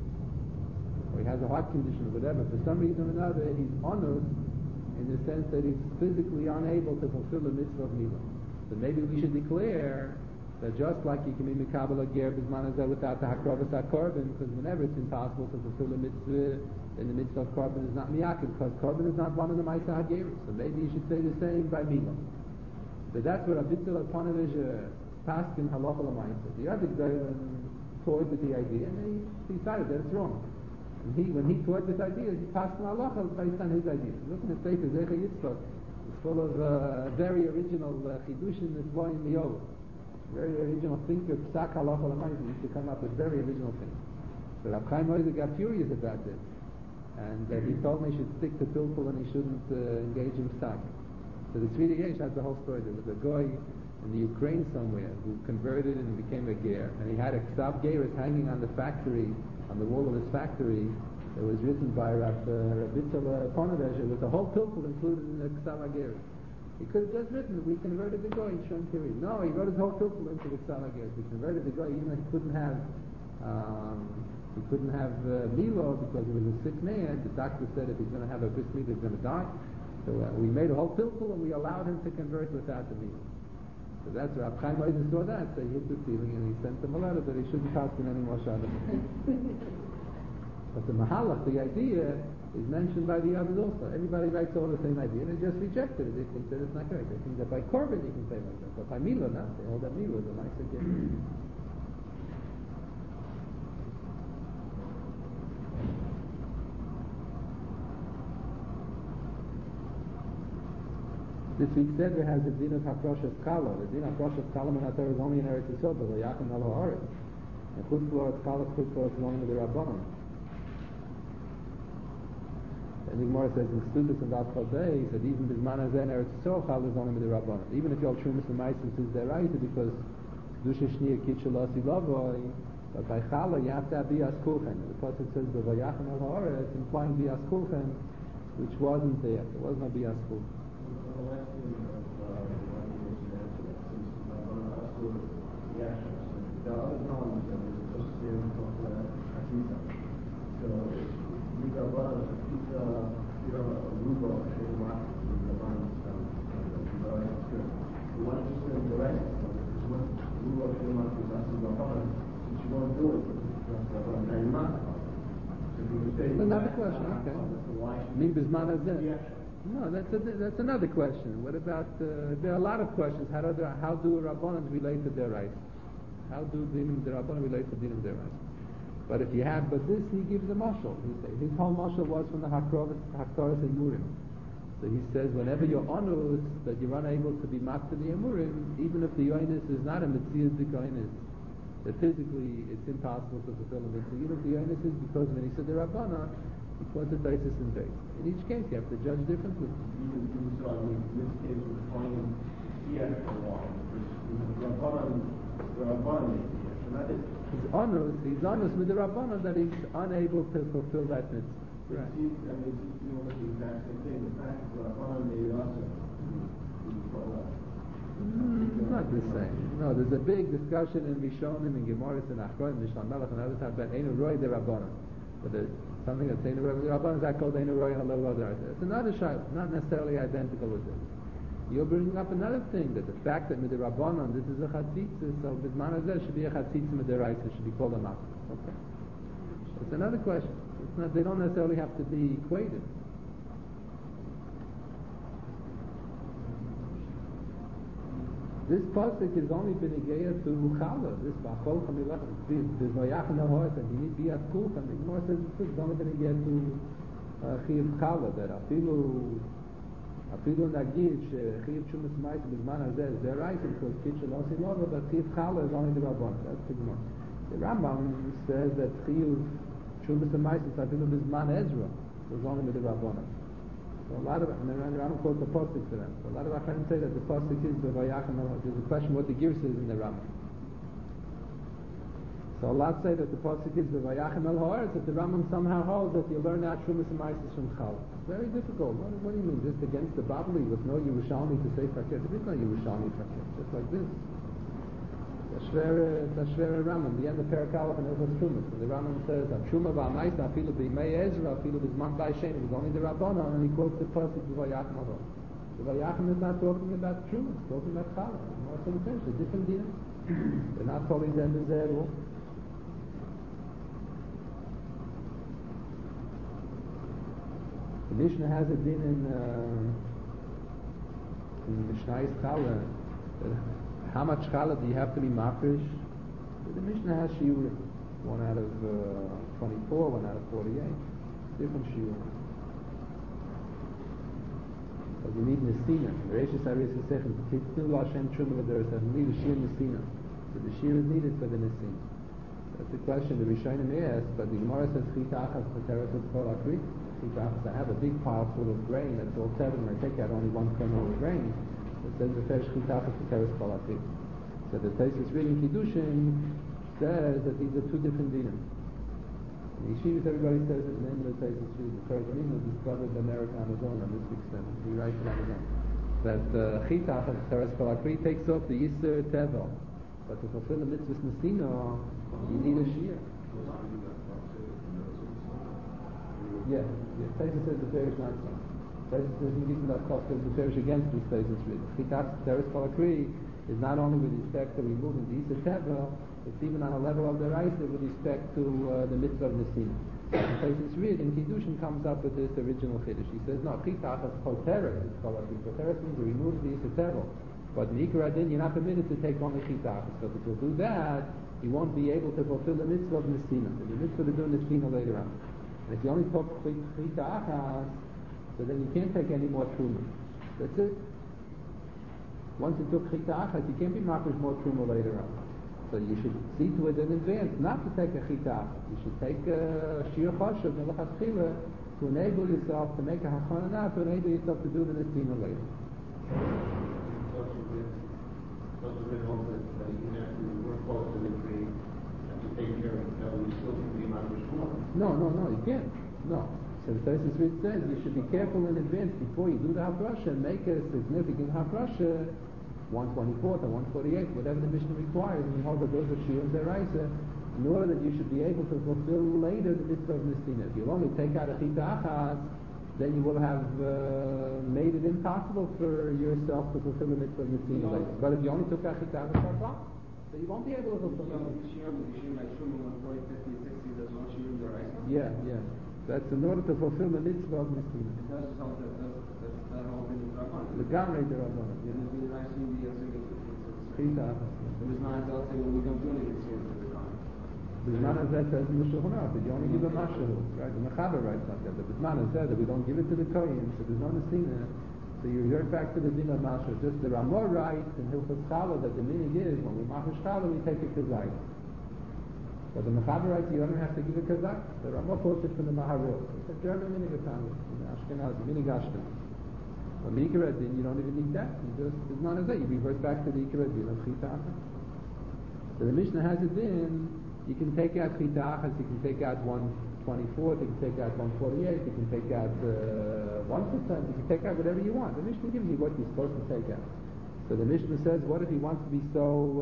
A: or he has a heart condition or whatever, for some reason or another, he's honored in the sense that he's physically unable to fulfill the mitzvah of Mila. So maybe we should declare that just like you can be Mikabel Ger Bizman Hazeh without the Hakrovas HaKorban, because whenever it's impossible to fulfill the mitzvah, then the mitzvah of Korban is not Miyakeh, because Korban is not one of the Ma'aser HaGeros. So maybe you should say the same by Mila. So that's what Abitzil Panovich passed in Halacha L'Ma'aser. The other guy toyed with the idea, and he decided that it's wrong. And when he toyed with ideas, he passed in Halacha based on his ideas. Looking at Sefer Zecher Yitzchak, it's full of very original Chidushim that's blowing me over. Very original thinker, Psak Halacha L'Ma'aser, used to come up with very original things. So Rav Chaim Oizer got furious about this. And he told me he should stick to Pilpul and he shouldn't engage in Psak. So the Tzvi Yesh has the whole story. There was a guy in the Ukraine somewhere who converted and became a Ger, and he had a Ksav Geras hanging on the factory, on the wall of his factory. It was written by Rabbitzal Ponevezh with the whole Pilpul included in the Ksav Geras. He could have just written, we converted the guy, Shem Kiri. No, he wrote his whole Pilpul into the Ksav Geras. We converted the guy even though he couldn't have Milo because he was a sick man. The doctor said if he's going to have a bris milah, he's going to die. So we made a whole pilpul and we allowed him to convert without the Milo. So that's Rav Chaim Oizer saw that, so he hit the ceiling and he sent him a letter that he shouldn't pass in any more Shabbat. But the Mahalach, the idea, is mentioned by the others also. Everybody writes all the same idea and they just rejected it. They think that it's not correct. They think that by Korban you can say like that. But by Milo, not. They hold that Milo is a nice idea. This week's Seder has the din of Hakroshes Kala. The din of Hakroshes Kala Manatar is only in Eretz Yisrael, but Yachim Al Haaretz. And Chutz La'aretz Kala, Chutz La'aretz is only with the Rabbanon. And the Gemara says in Studus and Daf Chodei that even Bizman Hazeh in Eretz Yisrael Kala is only with the Rabbanon. Even if you're Trumas and Maisis is there right, because Kedusha Shniya Kitshel Asi Lavoi, but by Chala you have to have Bias Kulchen. The Pasuk says the Vayachim Al Haaretz, implying Bias Kulchen, which wasn't there. There was no Bias Kulchen. Another question, okay. No, that's another question. What about, there are a lot of questions. How do Rabbanans relate to their rights? How do the Rabbanan relate to Dinim their rights? But if you have, but this he gives a mashal. His whole mashal was from the Haktoras and Murim. So he says, whenever you're onus that you're unable to be mat to the Emurim, even if the yoinus is not a mitzvah yoinus, that physically it's impossible to fulfill the mitzvah. Even if the yoinus is because when he said the Rabbana, he was a basis in base. In each case, you have to judge differently.
B: Even so, I mean, in this case, we're finding here for a while. The Rabbanan,
A: he's honest with the Rabbana that he's unable to fulfill that mitzvah.
B: Right. I mean, you know, the exact same thing. The fact that the Rabbanan made it also.
A: Not the same. No, there's a big discussion in Rishonim and Gemaris and Achronim, Mishnah Melech and other times about Einu Roy de Rabbanan. But there's something that's Einu Roy de Rabbanan is that called Einu Roy Halal Other. It's another shayla, not necessarily identical with this. You're bringing up another thing, that the fact that with the Rabbanan this is a chatzitza, so B'zman Hazeh should be a chatzitza with the right, it should be called a mak. Okay. It's another question. It's not, they don't necessarily have to be equated. This pasuk is only b'negeya to challah. This b'achol chamilach. There's no yachin al horse, and you need biyat kulchan. The Gemara says it's only b'negeya to chiv challah. That afilu nagid shechiv shumas ma'is b'zman hazeh is their right because kid shel osim over, but chiv challah is only the Rabbon. That's the Gemara. The Rambam says that chiv shumas ma'is is afilu b'zman Ezra. So it's only with the Rabbon. So a lot of, and the Rambam quotes the pasuk to them. So a lot of Achronim say that the pasuk is b'vayachem al. There's a question what the Girs is in the Rambam. So a lot say that the pasuk is b'vayachem al ha'aretz, that the Rambam somehow holds that you learn out Shumas and Maisis from Chal. Very difficult. What do you mean? Just against the Babli with no Yerushalmi to say fakir? There is no Yerushalmi fakir. Just like this. It's a shvere Rambam. The end of Perek Aleph and Ilchos Shumas. And the Rambam says, "Shuma ba'Maisa afilu b'Imei Ezra afilu b'Zman Ba'Shem." It's only the Rabbana, and he quotes the pasuk b'Vayachem al. The Vayachem is not talking about Shuma. It's talking about Chala. More to the sense, a different din. They're not calling them the Zero. The Mishnah has a din in Mishnah's Chala. How much challah do you have to be mafresh? The Mishnah has shiurim. One out of 24, one out of 48. Different shiurim. But you need nesina. The Reishis Aris Yisechem, Titznu L'Hashem Truma L'Deresa. You need a shiur nesina. So the shiur is needed for the nesina. That's the question the Rishonim asked, but the Gemara says, Chita Achas V'Teres V'Kol Akri. Chita Achas, I have a big pile full of grain, that's all 7, and I take out only 1 kernel of grain. It says the Fesh Chitachas V'Teres Kol Akri. So the Taisus reading Kiddushin says that these are 2 different dinim. In Yeshivas everybody says it, the name of the Taisus reading. The first Nino discovered America on his own on this extent. He writes it on his own. That Chitachas V'Teres Kol Akri takes off the Yisur Tevel. But to fulfill the mitzvahs Nesina, you need a Shia. Yeah. Taisus says the Fair is not so. Taisus says he gives that cost because the Fair is against this Taisus reading. Chitachas V'Teres Kol Akri is not only with respect to removing the Yisur Tevel, it's even on a level of the Raisa with respect to the mitzvah of Nesina. The Taisus reading Kiddushin comes up with this original Chiddush. He says, no, Chitachas Poteres is Kol Akri. Poteres means to remove the Yisur Tevel. But in Ikar Adin, you're not permitted to take only Chitachas. So if you'll do that, you won't be able to fulfill the mitzvah of Nesina. The mitzvah to do Nesina later on. And if you only took Chitachas, so then you can't take any more Truma. That's it. Once you took Chitachas, you can't be mafresh more Truma later on. So you should see to it in advance not to take a Chitachas. You should take a Shir Choshev, Melechas Chila, to enable yourself to make a Hachana, to enable yourself to do the Nesina later. No, you can't. No. So the Taisus Reed says you should be careful in advance before you do the Havrasha and make a significant Havrasha, 124th or 148th, whatever the Mishnah requires, and you hold that those are Shir and Deraisa, in order that you should be able to fulfill later the mitzvah of Nesina. If you only take out a Chitachas, then you will have made it impossible for yourself to fulfill the mitzvah of Nesina later. But if you only took out Chitachas, that's all. So you won't be able to fulfill it. Yeah. That's in order to fulfill the mitzvah of Nesina. The Gamrei the Rabbanon. Bisman Hazeh says in the Shulchan Aruch that you only give a mashahu, right? The Mechaber writes like that. The Bisman Hazeh that we don't give it to the Kohen, so there's no Nesina. So you revert back to the din of mashahu. Just the Ramah writes in Hilchos Challah that the minig is when we machash Challah we take a kazayt. But the Mechaber writes you don't have to give a kazayt. The Ramah quotes it from the Maharil. It's a German minig Italian, Ashkenaz, minig Ashkenaz. But the Ikar din you don't even need that. You just Bisman Hazeh you revert back to the Ikar din of Chitacha. So the Mishnah has it in. You can take out Chita Achas, you can take out 1/24, you can take out 1/48, you can take out 1%, you can take out whatever you want. The Mishnah gives you what you're supposed to take out. So the Mishnah says, what if he wants to be so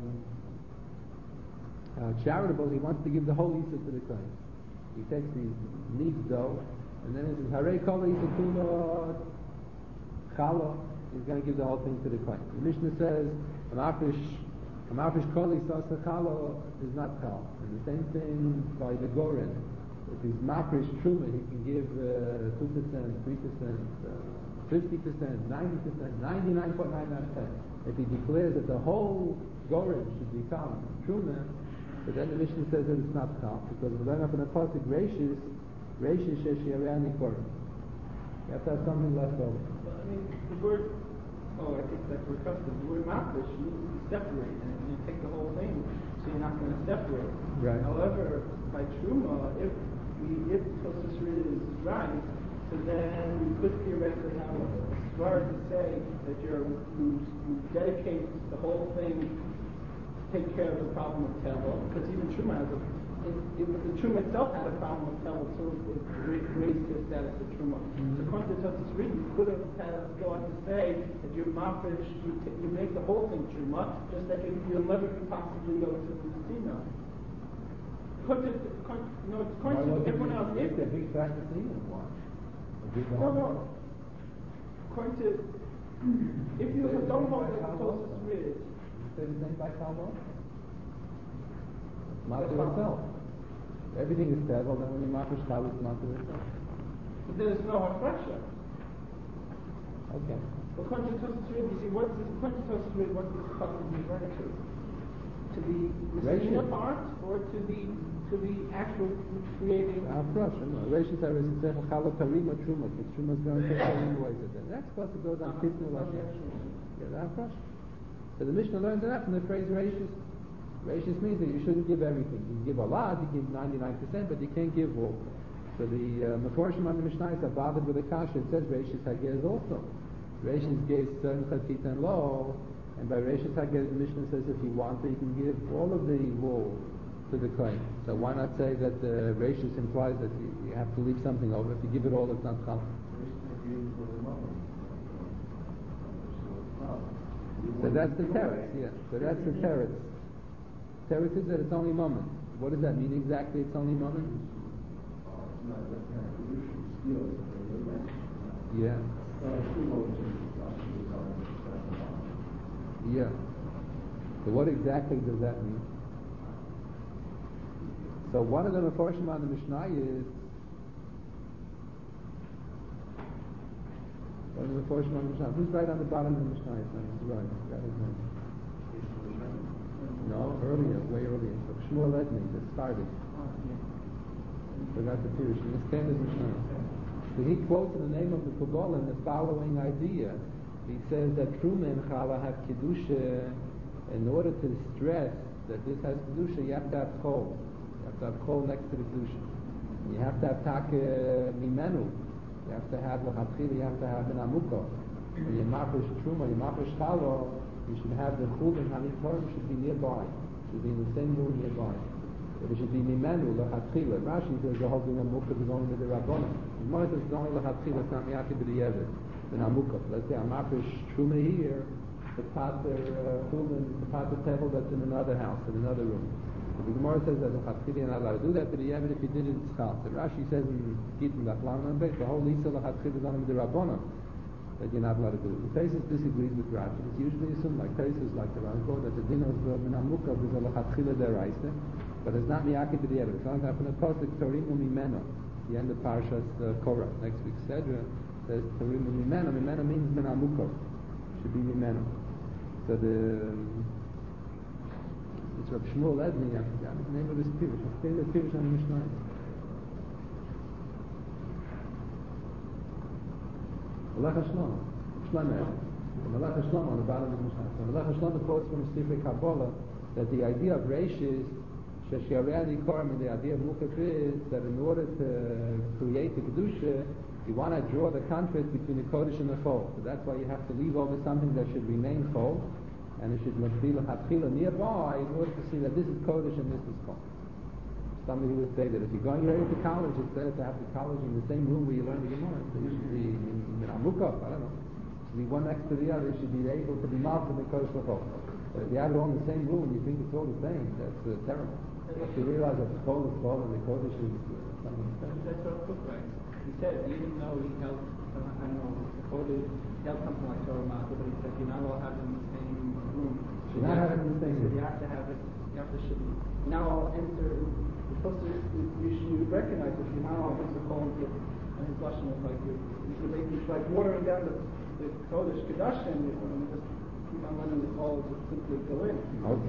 A: charitable, he wants to give the whole Isa to the Kohen. He takes the needs dough, and then he says, Harei kol Isa kulo challah, he's going to give the whole thing to the Kohen. The Mishnah says, a mafish koli sasa chalo is not chal. And the same thing by the goren. If he's mafish truma, he can give 2%, 3%, 50%, 90%, 99.99%. If he declares that the whole goren should become truma, but then the Mishnah says that it's not chal because we learn up in the pasuk reishis sheshiyarei koren. You have to have something left over.
D: I mean, the word. Oh, I think that's where it comes from. The word mafish, you separate and you take the whole thing, so you're not going to separate.
A: Right.
D: However, by truma, if Tosfos is right, so then you could theoretically have a svara to say that you dedicate the whole thing to take care of the problem of tevel, because even truma has if the truma itself had a problem with tevel, so it raised the status of truma. So according to Tosfos, you could have had a go on to say that you're mafish, you make the whole thing truma, just that you'll never possibly go to the casino. According to everyone else,
A: if the big factor thing is one.
D: No. According to if you don't hold the Tosfos Ridge,
A: you say the same by Talmud? Matter itself. Everything is tevel, then when you mafish chal, it's matter itself.
D: but there's no hafresha.
A: Okay.
D: According to Tosfos Ridge, you see, according to Tosfos Ridge, what does chassid refer to? To the Messiah part, or to the actual creating?
A: Reshis HaResitzech Chalot Tarim or Truma, because Truma is going to take Tarim away. The next plus it goes on Kisnu Lashem. Yeah, the Hafrosh. So the Mishnah learns that from the phrase Reshis. Reshis means that you shouldn't give everything. You can give a lot, you give 99%, but you can't give all. So the Meforshim on the Mishnah are bothered with the kasha. It says Reshis Hagez also. Reshis gave certain Chatzit and Lo, and by Reshis Hagez the Mishnah says if you want it, you can give all of the wool to the Kohen. So why not say that the Reshis implies that you have to leave something over? If you give it all, it's not chal. So that's the teretz, yeah. So that's the teretz. Teretz is that it's only moment. What does that mean exactly? It's only moment. Yeah. Yeah. So what exactly does that mean? So one of the Meforshim on the Mishnah is who's right on the bottom of the Mishnah? Who's right? No, earlier, way earlier. Shmuel Edney, the started. Forgot the Pirush. In the standard Mishnah. So he quotes in the name of the Kabbalah the following idea. He says that Truma and Chala have Kedusha. In order to stress that this has Kedusha, you have to have Chol. You have to have Chol next to the Kedusha. You have to have Take Mimenu. You have to have L'Chatchila, you have to have an Amuko. When you mafish Truma, you mafish Chalo, you should have the Chul and Hamitorim should be nearby. Should be in the same room nearby. But it should be Mimenu, L'Chatchila. Rashi says the whole thing Amuko is only with the Rabbanim. Gemara says it's only L'Chatchila, it's not Miyaki B'Di'evet. An Amuko. Let's say I mafish Truma here, the Pater Chul and the Pater Tevel that's in another house, in another room. The Gemara says that L'Chatchila you're not allowed to do that, but if you did it, it's chal. So Rashi says in Gittin Lachlam and Beit, the whole Lisa L'Chatchila is only with the Rabbanim that you're not allowed to do it. The Taisus disagrees with Rashi. It's usually assumed like Taisus, like the Rambam, that the din of Menamukov is a L'Chatchila deraisa, but it's not miyaki b'di'evet. It's not happening in the pasuk Torimu Mimeno. The end of Parshas Korah. Next week's Sedra says Torimu Mimeno. Mimeno means Menamukov. Should be Mimeno. So It's Reb Shmuel Edney, I forgot the name of this Pirush. It's famous Pirush on the Mishnah. Malach HaShlom. Malach HaShlom on the bottom of the Mishnah. So Malach HaShlom quotes from Sifrei Kabbalah that the idea of Reish is Sheshiarei Koram, and the idea of Mukaf is that in order to create the Kedusha, you want to draw the contrast between the Kodesh and the Chol. So that's why you have to leave over something that should remain Chol, and it should be Hatchila nearby in order to see that this is Kodesh and this is Chol. Somebody would say that if you're going ready to college, it's better to have the college in the same room where you learn the Gemara. So you should be in Amukaf, I don't know. It should be one next to the other. You should be able to be marked in the Kodesh and the Chol. But if you have it all in the same room and you think it's all the same, that's terrible. You have to realize that the Chol is Chol and the Kodesh is something special.
D: That's what Cook writes. He said, even though he held, I don't know, the Kodesh held something like Torah Matzah, but he said you're not all having in the same room.
A: You're not having in the same room.
D: You have to have it, you have to should now all enter, you're supposed to, you should recognize that you're not all enter Chol into, and his lesson was like, it's like watering down the Kodesh Kedash, and just keep on letting the Chol just simply go in.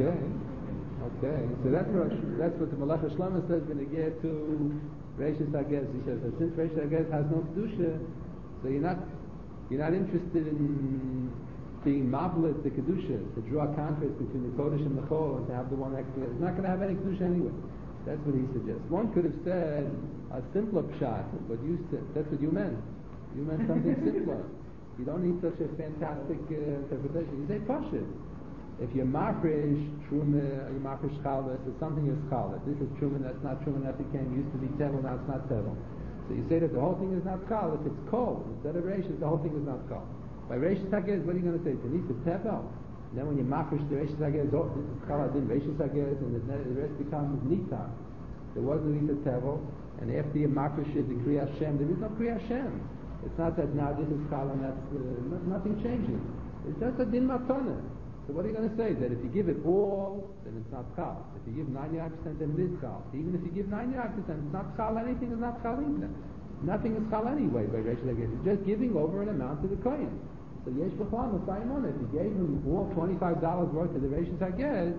A: Okay, so that's what the Malach HaShlama says when they get to Reishis HaGez. He says that since Reishis HaGez has no Kedusha, so you're not interested in being mablet the Kedusha, to draw a contrast between the Kodesh and the Chol and to have the one next to it. It's not going to have any Kedusha anyway. That's what he suggests. One could have said a simpler pshat, but that's what you meant. You meant something simpler. You don't need such a fantastic interpretation. You say Pashit. If you're mafresh truma, you're mafresh chalvah, so something is chalvah. This is truma, that's not truma, that used to be tevel, now it's not tevel. So you say that the whole thing is not chal. If it's kol, instead of reishis, the whole thing is not chal. By reishis hagez, what are you going to say? It's a need to tevel. And then when you mafresh the reishis hagez, oh, this is chal adin, reishis hagez, and the rest becomes nitar. There was no need to tevel, and after you mafresh the kriya Hashem, there is no kriya Hashem. It's not that now this is chal and that's nothing changing. It's just a din matana. So what are you going to say? That if you give it all, then it's not chal. If you give 99%, then it is chal. Even if you give 99%, it's not chal. Anything is not chal either. Nothing is chal anyway by Reish HaGez. You're just giving over an amount to the kohen. So yesh b'chlam l'sayim on it. If you gave him all $25 worth to the Reish HaGez,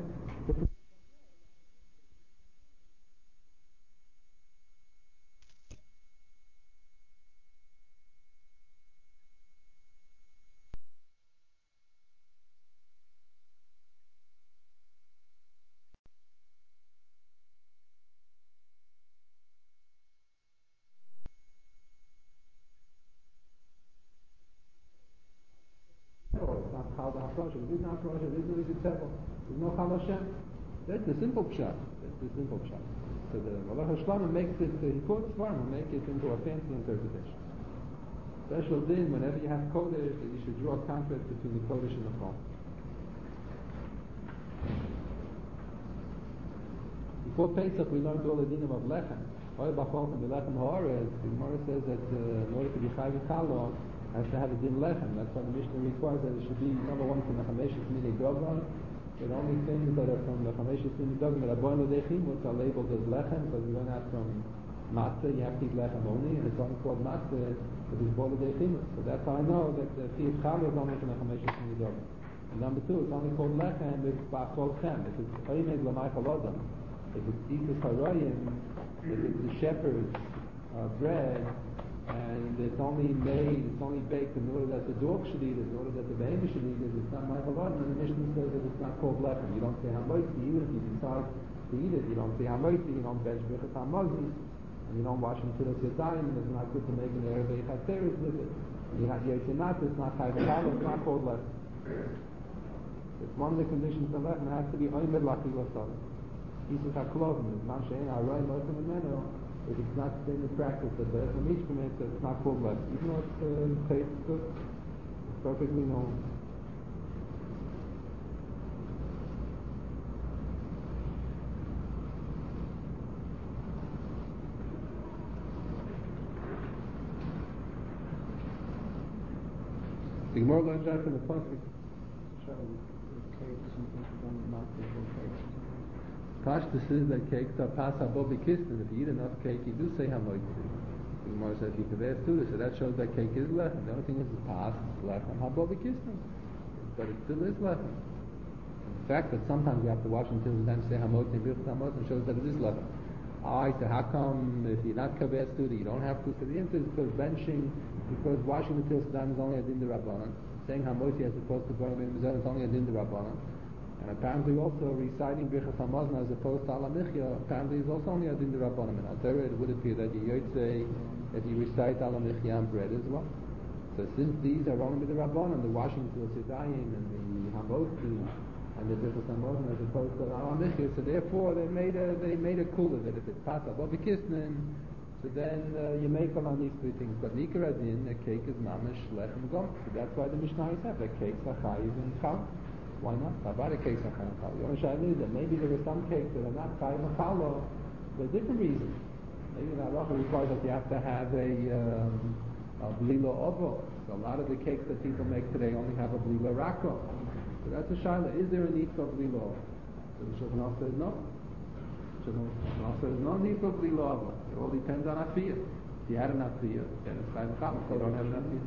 A: it's not chal d'hafrosh. It is not hafrosh. It is no tevel. There's no chal Hashem. That's the simple pshat. So the Malach HaShlama makes it. He quotes form and make it into a fancy interpretation. Special din whenever you have kodesh, that you should draw a contrast between the kodesh and the chol. Before Pesach, we learned all the dinim of lechem. Oy b'chol and the lechem ha'orez. The Gemara says that in order to be chayv kalo, has to have a din lechem. That's why the Mishnah requires that it should be number one from the chameshis mini dogon. The only things that are from the chameshis mini dogon that are born with which are labeled as lechem, because we learn out from matzah, you have to eat lechem only, and it's only called matzah if it's born with so that's how I know that the fiat chal is only from the chameshis mini dogon. And number two, it's only called lechem if it's ba'achol chem. If it's oimeg l'maychal odom, if it's itus haroyim, if it's the shepherd's bread, and it's only baked in order that the dog should eat it, in order that the baby should eat it. It's not Michael Lodin, and the Mishnah says that it's not called lechem. You don't say hamoitzi, even if you decide to eat it. You don't say hamoitzi, you don't bench brichas hamozis, and you don't wash until it's your time, and it's not good to make an erevei chateres with it. You have yoshimat, it's not chayvakal, it's not called lechem. It's one of the conditions of lechem. It has to be oimed lachil l'solim. Isus haklovim, it's not she'en ha'roy moisim imenu. If it's not in the practice of the each commit, so it's not called lechem. Even though it tastes good, it's perfectly known. The Gemara learns that from the pasuk. Pashtus is that cakes are pas habobi kistin. If you eat enough cake, you do say hamoitzi. The Gemara says you could ask too, so that shows that cake is lechem. The only thing is pas lechem habobi kistin, but it still is lechem. The fact that sometimes we have to wash until the time say hamot and birchas hamot and shows that it is level. I said, how come if you're not kaves to it, you don't have to? So the answer is because benching, because washing the till is only a din d'Rabbanan. Saying hamot as opposed to going in is only a din d'Rabbanan. And apparently also reciting birchas hamazon as opposed to ala michya apparently is also only a din d'Rabbanan. And although it would appear that you say that you recite ala michya on bread as well. So since these are only the Rabbanan, the washing till Sidayim and the Hamoti and the Birchas Hamazon as opposed to Al Michya, so therefore they made a cooler that if it's Pasach or Bekisnin, so then you make them on these three things. But Nikar Adin, a cake is Mamash Lechem Gom. So that's why the Mishnah have that cakes are Chayiv and Chal. Why not? How about a cakes are Chayiv and Chal? The only Shai knew that maybe there are some cakes that are not Chayiv and Chal for different reasons. Maybe the halacha requires that you have to have a blila ovo. So a lot of the cakes that people make today only have a blila rako. So that's a shaila. Is there a need for blila ovo? So the Shulchan Aruch says no. Shulchan Aruch says no need for blila ovo. It all depends on afiyah. If you had an afiyah, then it's chayav chal. If you don't have an afiyah,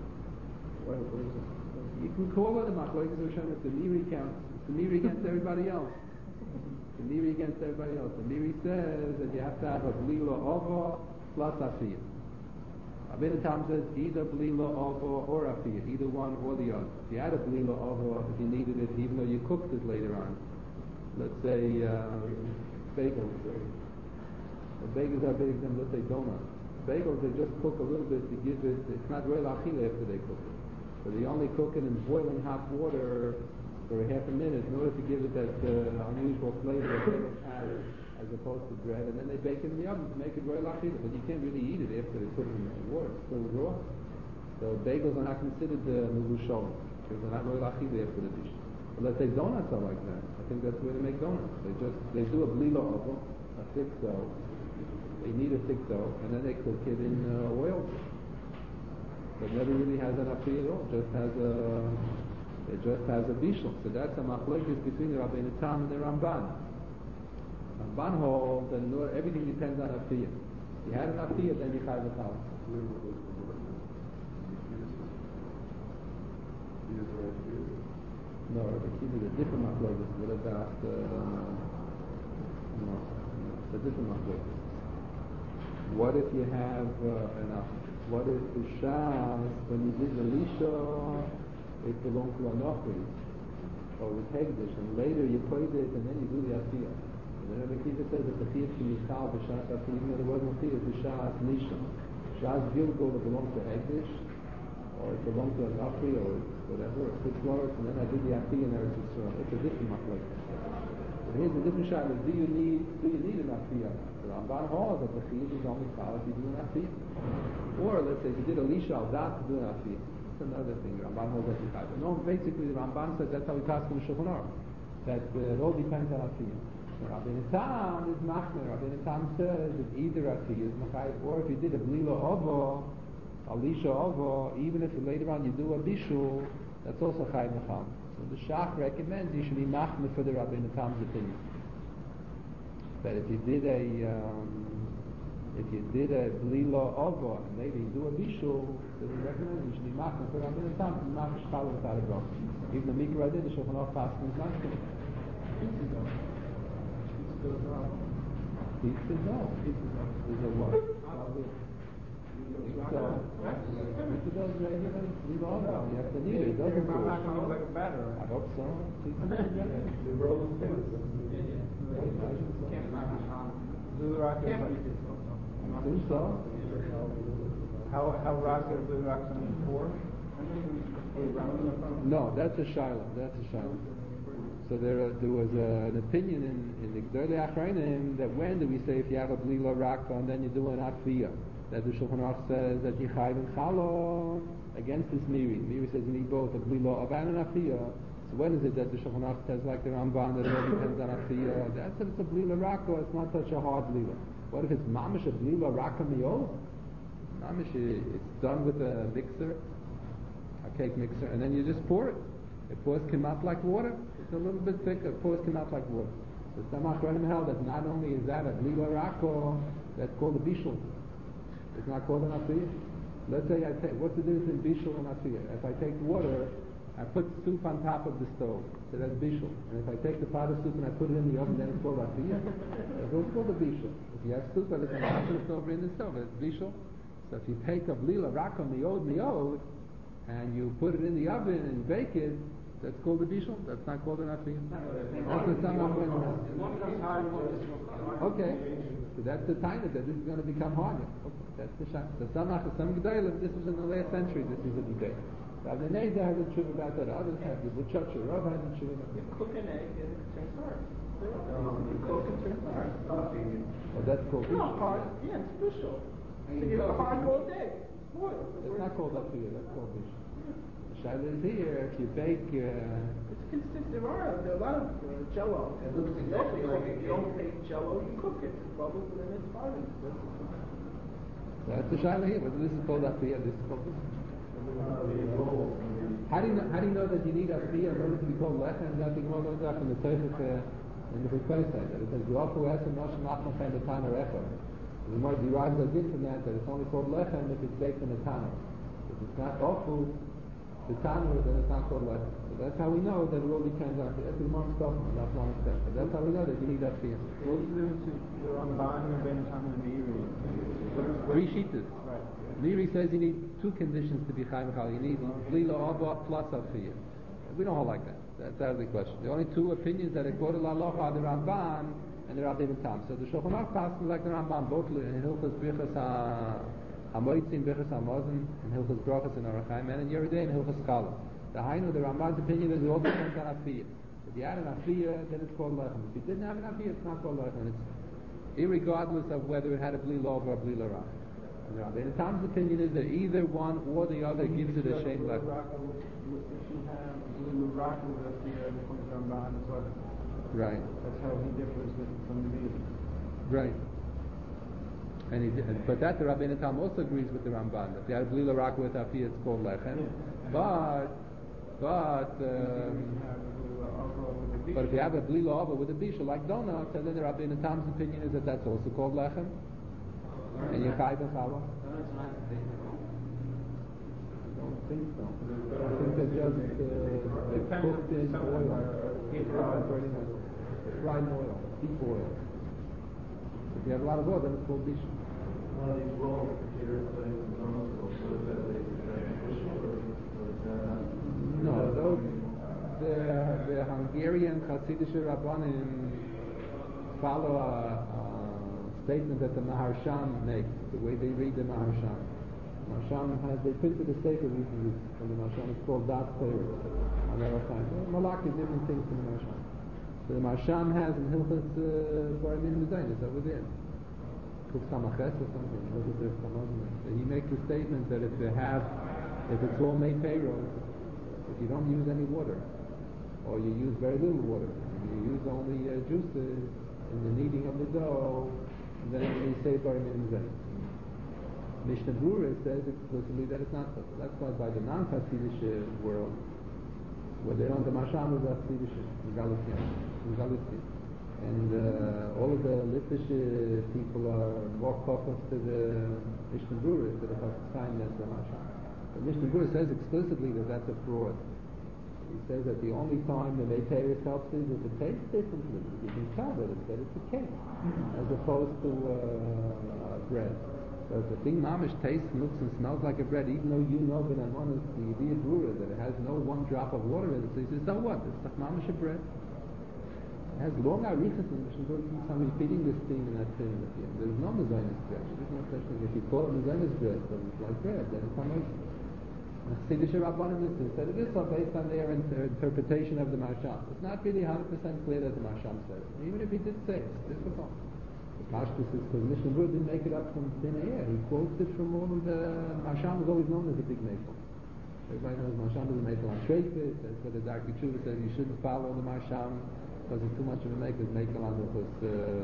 A: you can call it a machlokes Hashem if the Niri counts. The Niri against everybody else. The Niri against everybody else. The Niri says that you have to have a blila ovo plus afiyah. Rabbeinu Tam says either blila ovo or afiyah, either one or the other. If you had a blila ovo, if you needed it, even though you cooked it later on, let's say bagels. Bagels are big than let's say donuts. Bagels they just cook a little bit to give it. It's not real achila after they cook it. So they only cook it in boiling hot water for a half a minute in order to give it that unusual flavor that bagels have, as opposed to bread, and then they bake it in the oven to make it royal achila. But you can't really eat it after they put it in the water; it's still raw. So bagels are not considered mevushal because they're not royal achila after the dish. But let's say donuts are like that. I think that's the way to make donuts. They do a blila ovo, a thick dough. They need a thick dough, and then they cook it in oil. So it never really has an achila at all. It just has a bishul. So that's a machlokes between the Rabbeinu Tam and the Ramban. Ramban holds that everything depends on afiyah. If you had an afiyah, then you chayav chal. No, the key is a different machlokes. What about no, it's a different machlokes. What if you have what if the shas when you did the lisha, it belonged to a nochri or a hegdish, and later you put it and then you do the afiyah. The Rebbe Kiva says that the chiyuv can be chal b'shas afiyah, even though there wasn't chiyuv b'shas nisha. Shas gilgul it belonged to hegdish, or it belonged to a nochri, or whatever, or Fitzloris, and then I did the afiyah in Eretz Yisrael. It's a different machlokes. But here's the different shot: do you need an afiyah? The Ramban holds that the chiyuv is only chal if you do an afiyah. Or let's say if you did a lisha al dat to do an afiyah. Another thing, Ramban holds that you have. But no, basically the Ramban says that's how we pass from the Shulchan Aruch. That it all depends on afiyah. So Rabbeinu Tam is machmer. Rabbeinu Tam says that either afiyah is machayev, or if you did a blila ovo, a lisha ovo, even if later on you do a bishul, that's also chayev machal. So the Shach recommends you should be machmer for the Rabbeinu Tam's opinion. That if you did a blila ovo and later you do a bishul, then he recommends you should be machmer for Rabbeinu Tam to mach shchal without a bracha. Even the Mikra did the Shulchan Aruch fasting is machmer. Pizza dough. Is a what? Pizza dough is regular blila ovo. You have to knead it. It doesn't do it.
C: Like a batter.
A: I hope so. Pizza dough.
C: The roll of
A: I think so.
C: How rock is the rock on the floor?
A: No, that's a shiloh. So there was an opinion in the Gdolei Achrayim that when do we say if you have a blila raka and then you do an afiyah, that the Shulchan Aruch says that you chayav and chalo against this miri. Miri says you need both a blila of and an afiyah. So when is it that the Shulchan Aruch says like the Ramban that it all depends on afiyah? That's if it's a blila raka. It's not such a hard blila. What if it's mamish a blila raka miyov? Mamish, it's done with a mixer, a cake mixer, and then you just pour it. It pours come out like water. It's a little bit thicker. It pours come out like water. So some Achronim held that not only is that a blila raka, that's called a bishul. It's not called an afiyah. Let's say what's the difference between bishul and afiyah? If I take water I put soup on top of the stove, so that's bishul. And if I take the pot of soup and I put it in the oven, then it's called afiyah. It's also called a bishul. If you have soup, it's on top of the stove or in the stove, it's bishul. So if you take a blila raka miod, and you put it in the oven and bake it, that's called a bishul. That's not called an afiyah. Okay, so that's the time that this is going to become harder. Okay, that's the shot. So some gedolim, this was in the last century. This is a debate. Rabbi Neider has a truth about that. Others have the Butchach Rav has a truth about that.
D: You cook an egg and it turns hard. You cook and it turns hard.
A: Oh, that's called
D: No,
A: bishul.
D: hard. Yeah, it's bishul. So you have a hard-boiled egg. What?
A: It's not called afiyah. That's called bishul. The shaila is here. If you bake,
D: It's consistent. There are a lot of jello. You don't bake jello. You cook it. It bubbles and then it's hardened.
A: that's the shaila here. Whether this is called afiyah, this is called bishul. How do you know that you need afiyah in order to be called lechem? That the Gemara learns out from the Teichach in the Chukvei side. That it says you also has a notion lachma chen b'tana recha. The Gemara derives a din from that it's only called lechem if it's baked in a tanner. If it's not awful, the tanner, then it's not called lechem. So that's how we know that it all depends on afiyah. That's the Gemara's talking about. That's one step. But that's how we know that you need afiyah.
C: What's the difference between the Ramban and Ben Tam and Meiri?
A: Three shittas.
C: Right.
A: Meiri says you need two conditions to be chayim chal. You need blila ava plus afiyah. We don't hold like that. That's out of the question. The only two opinions that are quoted la'alocha are the Ramban and the Rabbi Tam. So the Shulchan Aruch passes like the Ramban, both in Hilchos Birchas HaMoitzim, Birchas HaMozen, and Hilchos Brachos and Orach Chaim, and in Yeridei and Hilchos Chala. The Hainu, the Ramban's opinion is it all depends on afiyah. If you had an afiyah, then it's called lechem. If you didn't have an afiyah, it's not called lechem. It's irregardless of whether it had a blila ova or a blila rach. The Tom's opinion is that either one or the other gives it a shame lechem.
C: If you have blue rock with us here, the Ramban is what.
A: Right.
C: That's how he differs from the Meiri.
A: Right. But that the Rabbeinu Tam also agrees with the Ramban that if you had a blila rach with afiyah, it's called lechem. Yeah. But if you have a blila ova with a bishul like donuts, then the Rabbeinu Tam's opinion is that that's also called lechem. And you chayv challah. I don't think so. I think they're just cooked in oil, fried in oil, deep oil. If you have a lot of oil, then it's called bishul. No, those the Hungarian Hasidic Rabbanim follow a statement that the Maharsham makes, the way they read the Maharsham. They printed a sefer recently from the Maharsham. It's called Das Torah on Orach Chaim. Malak is different things from the Maharsham. So the Maharsham has in Hilchos Bar Minim Zaynis over there. Cook Samaches or something. Look at this. He makes a statement that if it's all made payroll, if you don't use any water, or you use very little water, and you use only juices in the kneading of the dough, then they say Bar Minim Zaynis. Mishnah Berurah says explicitly that it's not so. That's why by the non-Hasidic world, where they don't, the Masham is Hasidic in Galicia. And all of the Litvish people are more close to the Mishnah Berurah, to the Chassidus than the Masham. But Mishnah Berurah says explicitly that that's a fraud. He says that the only time the Meiteris helps is if it tastes differently. You can tell that it's a cake, as opposed to bread. So if the thing mamish tastes, looks and smells like a bread, even though you know that I'm honest, the idea Berurah that it has no one drop of water in it, so he says, so what? It's like mamish a bread. It has long arichas in Mishnah Berurah keeps on repeating this thing and that thing at the end. There's no mezainis bread. There's no such thing. If you call it mezainis bread, so it's like bread, then it's amazing. Chassidish Rabbanim said it is so based on their interpretation of the Marsham. It's not really 100% clear that the Marsham says. Even if he did say it, it's difficult. Mashtus is because Mishnah Berurah didn't make it up from thin air. He quotes it from all of the Marsham is always known as a big maple. Everybody knows Marsham is a maple on Shreifis. That's what the Darkei Tshuva says. You shouldn't follow the Marsham because it's too much of a maple. It's maple on because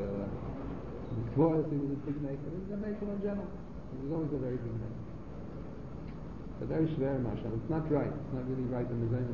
A: before he was a big maple. He was a maple in general. He was always a very big maple. It's a very schwer Marsham. It's not right. It's not really right in the Zionist.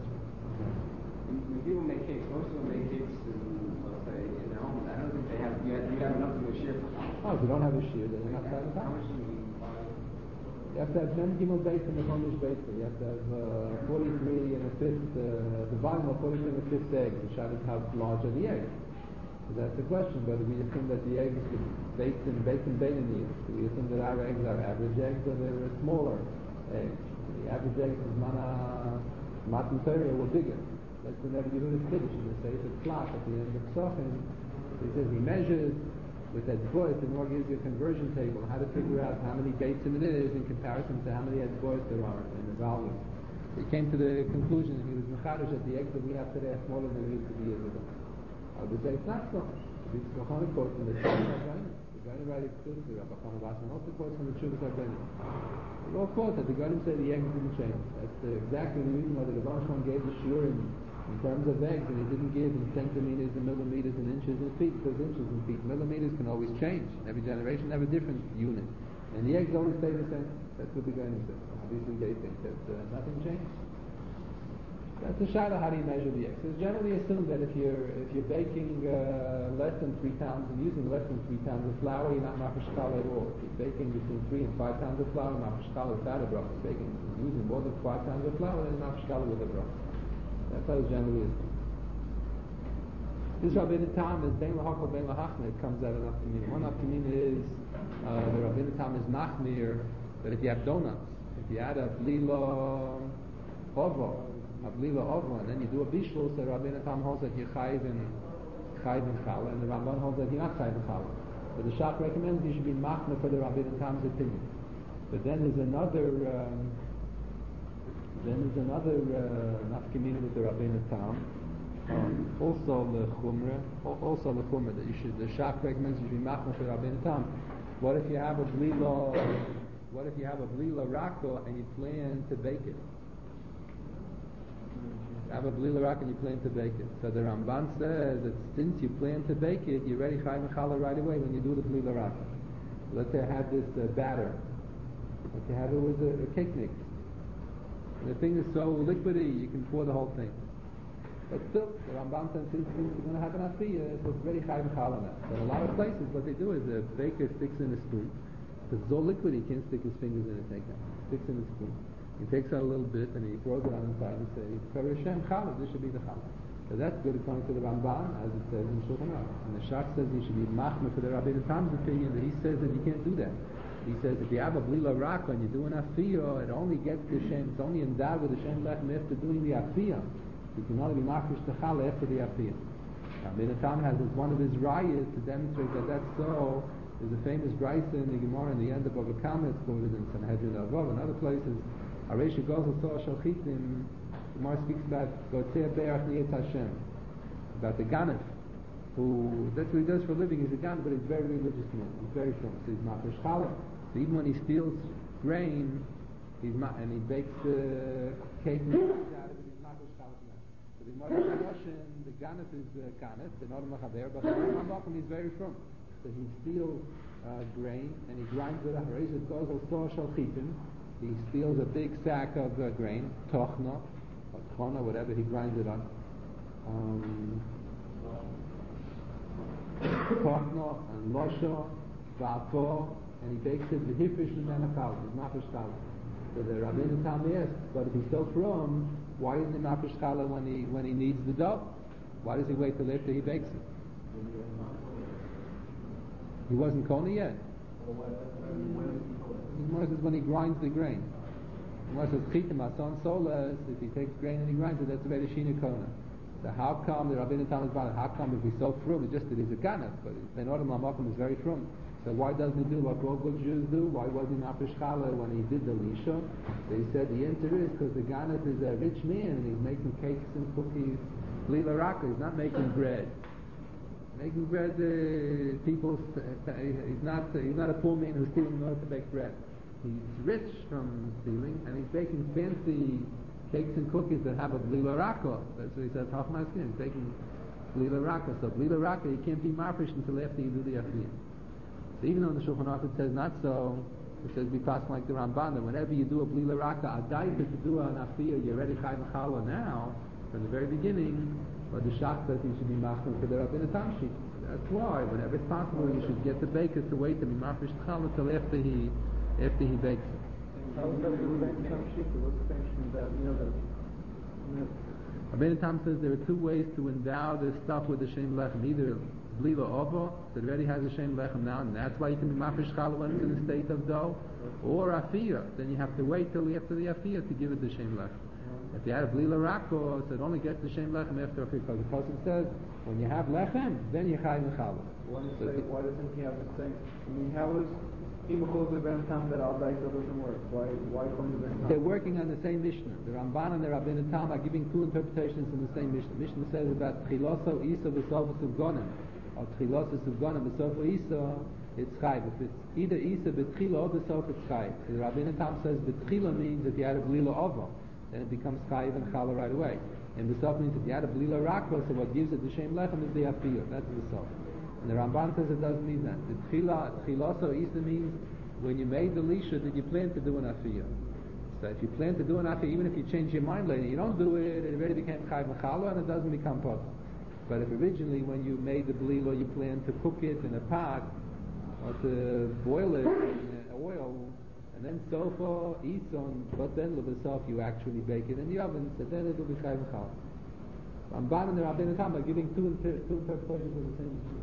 E: When people make cakes, most of them make cakes let's say, in their home. I don't think they have, you have enough to share.
A: Oh, if you don't have a shear, then you're not satisfied.
E: How much do you buy?
A: You have to have many gimel base in the Chumash base. You have to have 43 and a fifth, the volume of 43 and a fifth egg. The shot is how large are the eggs. So that's the question, whether we assume that the eggs are baked in Benini. Do we assume that our eggs are average eggs or they're smaller eggs? The average eggs is Matan Torah were bigger. That's whenever you do the Kiddush, you say it's flat at the end of Sochin. He says he measures with that voice, and more gives you a conversion table, how to figure out how many beitzim it is in comparison to how many voice there are in the value. So he came to the conclusion, he was mechadish that the eggs that we have today are smaller than they used to be years ago. I would say it's not so. It's the Chacham quote from the Chuvas HaGonim. The Gonim write exclusively, Rabbi Chama Basman also quotes from the Chuvas HaGonim. They all quote that the Gonim say the eggs didn't change. That's exactly the reason why the Rebbe Shalom gave the shiur in terms of eggs, and he didn't give in centimeters and millimeters and inches and feet, because inches and feet, millimeters can always change. Every generation have a different unit. And the eggs always stay the same. That's what the Gonim say. Obviously they think that nothing changed. That's a shadow. How do you measure the eggs? It's generally assumed that if you're baking less than 3 pounds and using less than 3 pounds of flour, you're not mafresh challah at all. If you're baking between 3 and 5 pounds of flour, mafresh challah without a bracha. If you're baking using more than 5 pounds of flour, then mafresh challah with a bracha. That's how it's generally assumed. This Rabbeinu Tam is bein lahakol bein lahachna. It comes out of nafkamina. One nafkamina is the Rabbeinu Tam is machmir that if you have donuts, if you add a blila ovo, and then you do a bishul, so Rabbeinu Tam holds that you're chayiv in challah, and the Ramban holds that you're not chayiv in challah. But the Shach recommends you should be machmir for the Rabbeinu Tam's opinion. But then there's another nafkamina with the Rabbeinu Tam. Also the chumrah that you should. The Shach recommends you should be machmir for the Rabbeinu Tam. What if you have a blila rako and you plan to bake it? Have a blila rak and you plan to bake it. So the Ramban says that since you plan to bake it, you're ready chayiv challah right away when you do the blila rak. Let's say I have this batter. Let's say I have it with a cake mix. And the thing is so liquidy, you can pour the whole thing. But still, the Ramban says since you're going to have an asiyah, so it's ready chayiv challah now. But a lot of places, what they do is the baker sticks in a spoon. Because it's so liquidy, he can't stick his fingers in it. Take that. Sticks in the spoon. He takes out a little bit and he throws it on the side and says, "For Hashem challah, this should be the challah." So that's good according to the Ramban, as it says in Shulchan Aruch. And the Shach says you should be machmir for the Rabbeinu Tam's opinion, that he says that you can't do that. He says if you have a blila rak and you do an afiyah, it only gets the shem. It's only endowed with the shem lechem after doing the afiyah. You can only be machmir to challah after the afiyah. Rabbeinu Tam has as one of his rayas to demonstrate that that's so. There's a famous brayso in the Gemara in the end of Bava Kama. It's quoted in Sanhedrin Avov and other places. Aresha goes and saw Shalchitim. The Gemara speaks about Gotzeh Be'ach Niyetz Hashem, about the Ganef, who that's what he does for a living. He's a Ganef, but he's a very religious man. He's very firm. So he's mafresh challah. So even when he steals grain, and he bakes cake and out of it, he's mafresh challah. So the Gemara Hashem, the Ganef is Ganef, the Nodam Lachaber, but he's very firm. So he steals grain and he grinds it up. Aresha goes and saw Shalchitim. He steals a big sack of grain, tochna, or tchona, whatever, he grinds it up. Tochna and losho, va'afo, and he bakes it with hifish and menachal, with mafresh challah. So the Rabbeinu Tam asks, but if he's so from, why isn't he mafresh challah when he needs the dough? Why does he wait till after he bakes it? He wasn't kona yet. Gemara says when he grinds the grain. Gemara says chitim ason solas. If he takes grain and he grinds it, that's a very shina kona. So how come the Rabbeinu Tam is bothered? How come if he's so frum, just that he's a ganef, but Ben Odom Lamakom is very frum. So why doesn't he do what all good Jews do? Why wasn't he mafresh challah when he did the lisha? They said the answer is because the ganef is a rich man and he's making cakes and cookies. Blila raka, he's not making bread. Making bread, he's not a poor man who's stealing in order to bake bread. He's rich from stealing, and he's baking fancy cakes and cookies that have a blila raka. That's what he says. He's baking blila raka. So blila raka, you can't be mafresh until after you do the afiyah. So even though in the Shulchan Aruch it says not so, it says be passed like the Ramban. That whenever you do a blila raka, adayit to do an afiyah, you're ready chayiv challah now from the very beginning. But the Shach says you should be machmir for the Rabbeinu Tam sheet. That's why, whenever it's possible, you should get the baker to wait to be mafresh challah till after he bakes it.
C: What's the same that,
A: Rabbeinu Tam says there are two ways to endow this stuff with the Shem Lechem. Either Blila Ovo, that already has a Shem Lechem now, and that's why you can be Mafresh Challah when it's in the state of dough, or Afiyah. Then you have to wait till after the Afiyah to give it the Shem Lechem. If you had a Blila Rako, so it only gets the Shem Lechem after Afiyah, because the Pasuk says, when you have Lechem, then you Chai Mechallah.
C: why doesn't he have the same? I mean, how is Imachul Rabbeinu Tam that Al Daika doesn't work? Why couldn't Rabbeinu Tam?
A: They're working on the same Mishnah. The Ramban and the Rabbeinu Tam are giving two interpretations in the same Mishnah. Mishnah says about Tchiloso Isa V'Sofa Suvgonim, or Tchiloso Suvgonim V'Sofa Isa, it's Chayv. If it's either Isa B'Tchila or B'Sofa, it's Chayv. The Rabbeinu Tam says B'Tchila means if you had a Blila Ovo, then it becomes Chayv and Chala right away. And B'Sofa means if you had a Blila Rakla, so what gives it the Shem Lechem is the Afiyah. That's B'Sofa. And the Ramban says it doesn't mean that. The Tchiloso Isa means when you made the Lisha, did you plan to do an Afiyah? So if you plan to do an Afiyah, even if you change your mind later, you don't do it, it already became Chayv Mechallah and it doesn't become Pot. But if originally when you made the Blila, you planned to cook it in a pot, or to boil it in oil, and then Sofa, Ison, but then Levasof, you actually bake it in the oven, so then it will be Chayv Mechallah. Ramban and the Rabbeinu Tam are giving two interpretations of the same issue.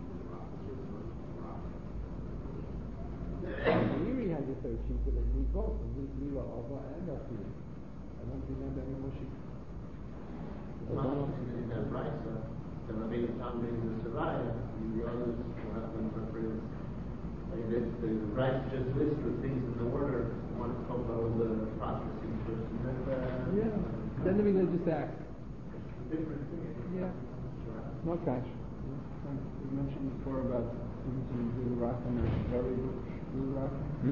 A: Miri has a third sheet that we both, Mila Ova and Afiyah. I don't remember any more sheets.
B: In that rice, the Rabbeinu Tam brings the Saraya, the others will have them reference. The rice just lists the things in the order. One is called all the processing first, and then
A: Then the religious act.
B: different thing.
A: Yeah. No cash.
C: You mentioned before about using Blue Rock and very Blue Rock.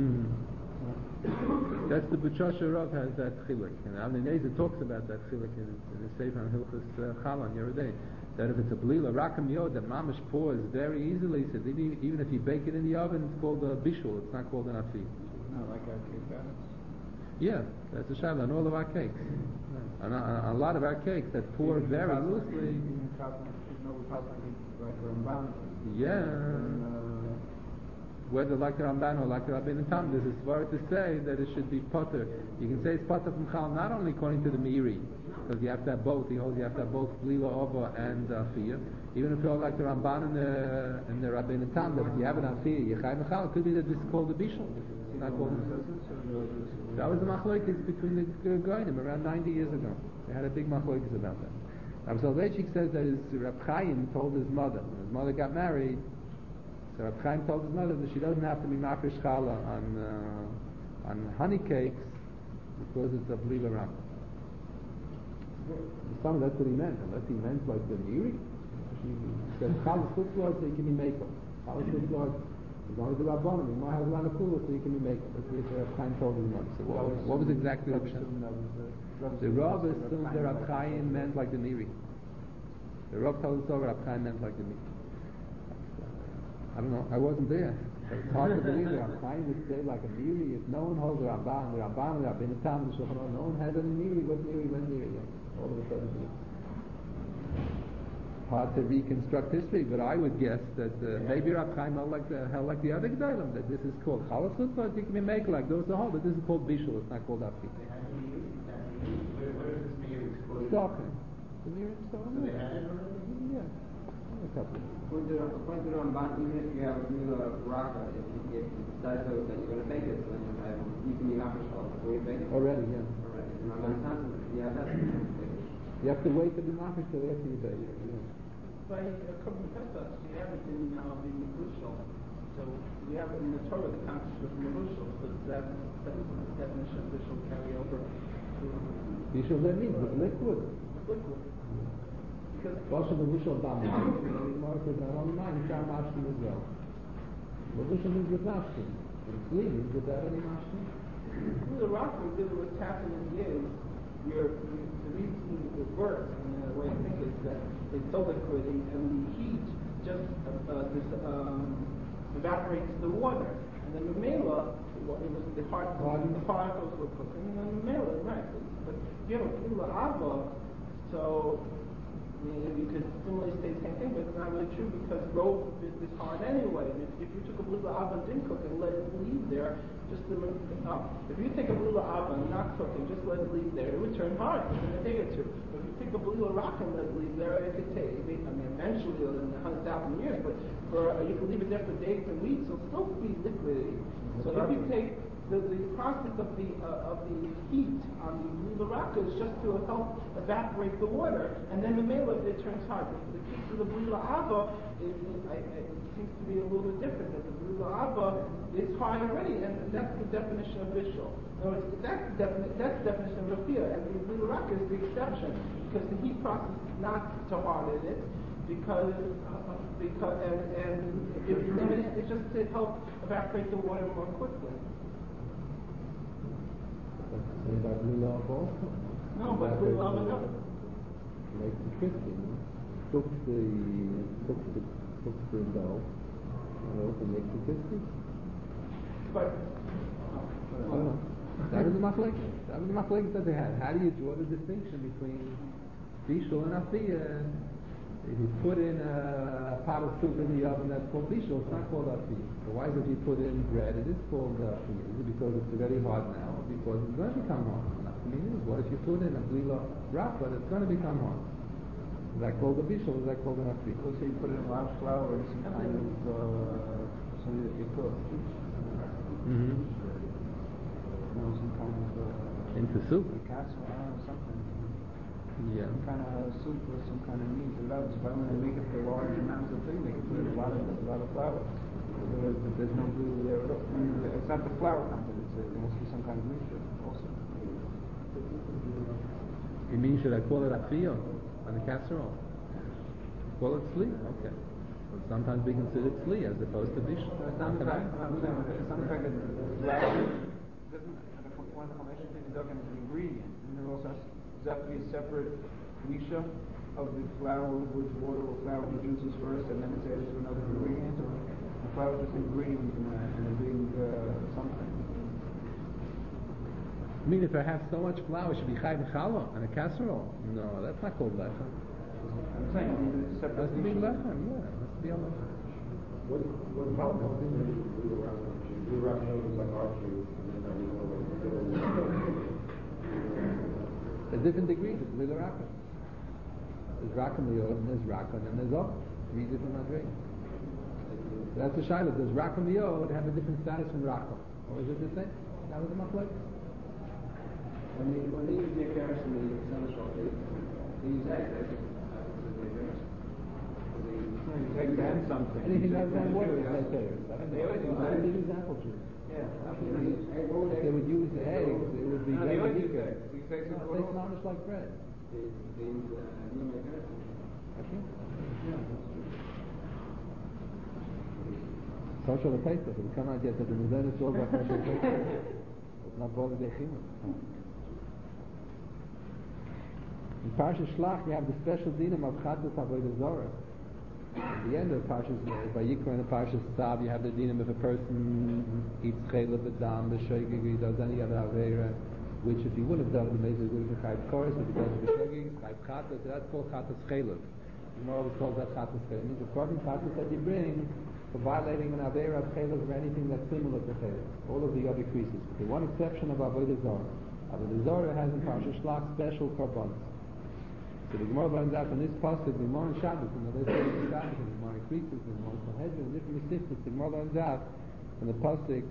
A: That's the B'Chosha Rav has that chiluk, and Avnei Nezer talks about that chiluk in the Sefer on Hilchos Challah on Yerodei. That if it's a blila rakam yod that mamish pours very easily, so even if you bake it in the oven, it's called a bishul. It's not called an afi.
C: Not like our cake batters.
A: Yeah, that's a shayla on all of our cakes. On a lot of our cakes that pour very loosely. Yeah. Whether like the Ramban or like the Rabbeinu Tam, there's a svara to say that it should be potter. You can say it's potter from Chal not only according to the Meiri, because you have to have both. He holds you have to have both Blila Ova and Afiyah. Even if you hold like the Ramban and the Rabbeinu Tam, that if you have an Afiyah, Yechai Mechal, it could be that this is called the Bishul. It's not called that was the machlokes between the Goyim around 90 years ago. They had a big machlokes about that. Rav Soloveitchik says that his Rab Chaim told his mother, when his mother got married, so Rab Chaim told his mother that she doesn't have to be mafresh challah on honey cakes because it's a blila ram. Some that's what he meant, unless he meant like the Miri. He said challah chutzlot so you can be makeup. Challah chutzlot is only the rabbanim. You might have a lot of kula so you can be makeup. That's what Rab Chaim told his mother. So what was exactly the pshat? The Rav assumed that Rab Chaim meant like the Miri. The Rav told us so Rab Chaim meant like the Miri. I don't know, I wasn't there. So it's hard to believe that Rab Chaim would say like a Miri. If no one holds the Ramban, the Rabbeinu Tam, the Shulchan Aruch, no one has any Miri. What Miri, when Miri? All of a sudden, hard to reconstruct history, but I would guess that maybe Rab Chaim held like the other Gedolim, that this is called Chalas Chutzlot, you can be make like those are hold, but this is called Bishul, it's not called Afi.
B: Where is this Meiri?
A: Stockholm. The Miri in Stockholm?
B: They had it already?
A: Yeah. A couple.
E: According to Ramban, even if you have a blila raka, if you decide that you're going to bake it, then you can be mafresh challah before you bake it.
A: Already, yeah.
E: Already. And Ramban Tam, yeah, that's
A: You have to wait to be mafresh till after you bake it. Yeah.
D: By a couple of Pesach, we have it in the Mevushal. So we have it in the Torah, the concept of Mevushal. So that definition of Bishul carry over to
A: Bishul that means it's liquid.
D: liquid. Because
A: Also the Bishul Dam. Market not only mine, it's our mashkin as well. The Bishul means with mashkin. It's leaving without any mashkin.
D: the rock really what's happening is the reason it works and the way I think is that it's so liquid and the heat just evaporates the water. And then the mela, the particles were cooking, and then the mela, right. But you have a mela ava, so you could similarly say the same thing, but it's not really true because roe is hard anyway. If you took a blue ava and didn't cook it and let it leave there, just to if you take a blue abba and not cook and just let it leave there, it would turn hard within a day or two. But if you take a blue rock and let it leave there, it could take, eventually in 100,000 years, but you can leave it there for days and weeks, it'll still be liquid. So if you take the process of the heat on the blue raka is just to help evaporate the water, and then the mela it turns hard. The case of the blue abba it seems to be a little bit different. That the blue abba is hard already, and that's the definition of vishal. That's the definition of rafia, and the blue raka is the exception because the heat process is not so hard in it. Because it's just to help evaporate the water more quickly.
A: About blue lava also.
D: No, but blue lava no.
A: Like the Christian, cook the dough, and also make the biscuits.
D: But
A: that was the machlek that they had. How do you draw the distinction between bishul and afiyah? If you put in a pot of soup in the oven, that's called bishul. It's not called afiyah. So why is it you put in bread? It is called afiyah. Is it because it's very hard now, or because it's going to become hard? What if you put in a blila wrap, but it's going to become hard? Is that called a bishul? Is that called an afiyah?
C: Let's say you put in a lot of flour and some kind of something that you cook.
A: Mm-hmm.
C: Some kind of
A: into soup.
C: Casserole, something.
A: Yeah.
C: Some kind of soup or some kind of meat. If I want to make it for large amounts of things, they can put in a lot of flour. There's no glue there at all. It's not the flour content. There must be some kind of mixture also.
A: You mean should I call it afiyah on the casserole? Call it sli? Okay. But sometimes we consider it sli as opposed to bishul.
C: It's not the fact that flour doesn't. One of the Chumash things is an ingredient, and there also has to be a separate lisha of the flour with water or flour with juices first, and then it's added to another ingredient, or the flour is just an ingredient in a big something.
A: I mean, if I have so much flour, it should be chai b'challah on a casserole. No, that's not called lechem.
C: I'm saying it's a separate.
A: It has to be lechem. Yeah, it has to be a lechem.
B: What about the blue rock? Blue rock is like archery, and then
A: There's different degrees of blue raka. There's raka miyod, and there's raka, and then there's up. 3 different madrigas. That's the shaila. Does raka miyod have a different status from raka, or is it the same? That was the machlek.
E: When they use the carrots in the Seneschal, they use eggs.
C: Eggs and something.
A: Anything other than water is like there. They use apple juice.
E: Yeah.
A: If they would use eggs, it would be
C: They always use
A: weaker.
C: eggs. These eggs
A: No,
C: are
A: it tastes not much like bread.
E: They use
A: Okay. Kosher Pesach. We cannot get to the Mizan. It's all about kosher Pesach. It's not bothered by chimah. In Parshas Shlach, you have the special dinam of Chatas Avodah Zorah. At the end of Parshas Vayikra and Parshas Tzav, you have the dinam if a person eats chayla b'dam, b'shoigig, he does any other avera, which if he would have done it, maybe it would have been chayv chorus. If he does it b'shoigig, chayv chatas. That's called chatas chayla. The Gemara always calls that chatas chayla. It means according to chatas that you bring for violating an avera of chayla or anything that's similar to chayla. All of the other creases. The one exception of Avodah Zorah. Avodah Zorah has in Parshas Shlach special korbanos. So the Gemara learns out from this pasuk, the Gemara in Shabbos, and the rest of the Shabbos, and the Gemara in Krisis, and the Gemara in Sanhedrin, and different Mesiftas, the Gemara learns out from the pasuk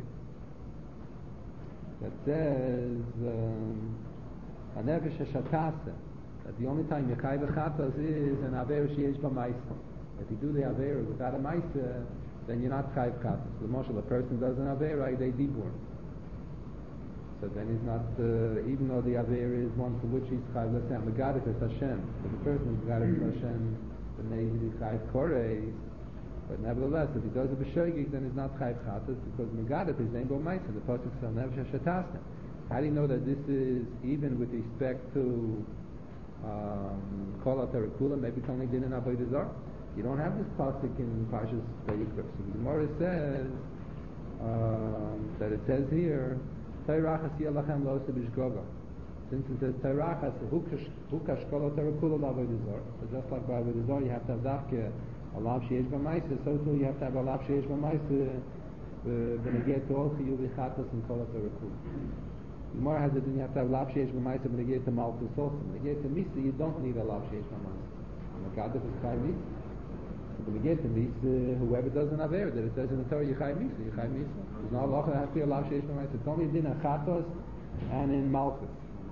A: that says, Hanevesh HaShatasa, that the only time Yechai V'chatas is an Aver Sheyesh B'maisa. If you do the Aver without a Maisa, then you're not Chai V'chatas. So the Moshe, a person does an Aver, they dibur. So then he's not, even though the Aver is one for which he's Chayv, let's say, Megadif es Hashem. But the person is Megadif es Hashem, then maybe he's Chayv Korei. But nevertheless, if he does it b'shoigig, then he's not Chayv Chatas, because Megadif is Ein Bo Maisa. The Pasuk says, Nevesh HaShatasta. How do you know that this is even with respect to Kol HaTerakula? Maybe it's only din in Avodah Zarah. You don't have this Pasuk in Parshas Vayikra. So the Gemara says, that it says here, Tayrachas yelachem lo sebishgoga. Since it says Tayrachas, hukash kol terakula l'avodah zarah. So just like by avodah zarah, you have to have dafke alav sheyesh b'maisa. So too, you have to have alav sheyesh b'maisa when you get to all chiyuv chatos and kol ha-Torah. Gemara has it, you have to have lav sheish b'maisa, but when you get to malchus also. When you get to misa, you don't need a lav sheish b'maisa. Makadif is chai misa. When you get to misa, whoever doesn't have air, that it says in the Torah, you chai misa. There's no halacha that has to be a lav sheish b'maisa. It's only in chatos and in malchus.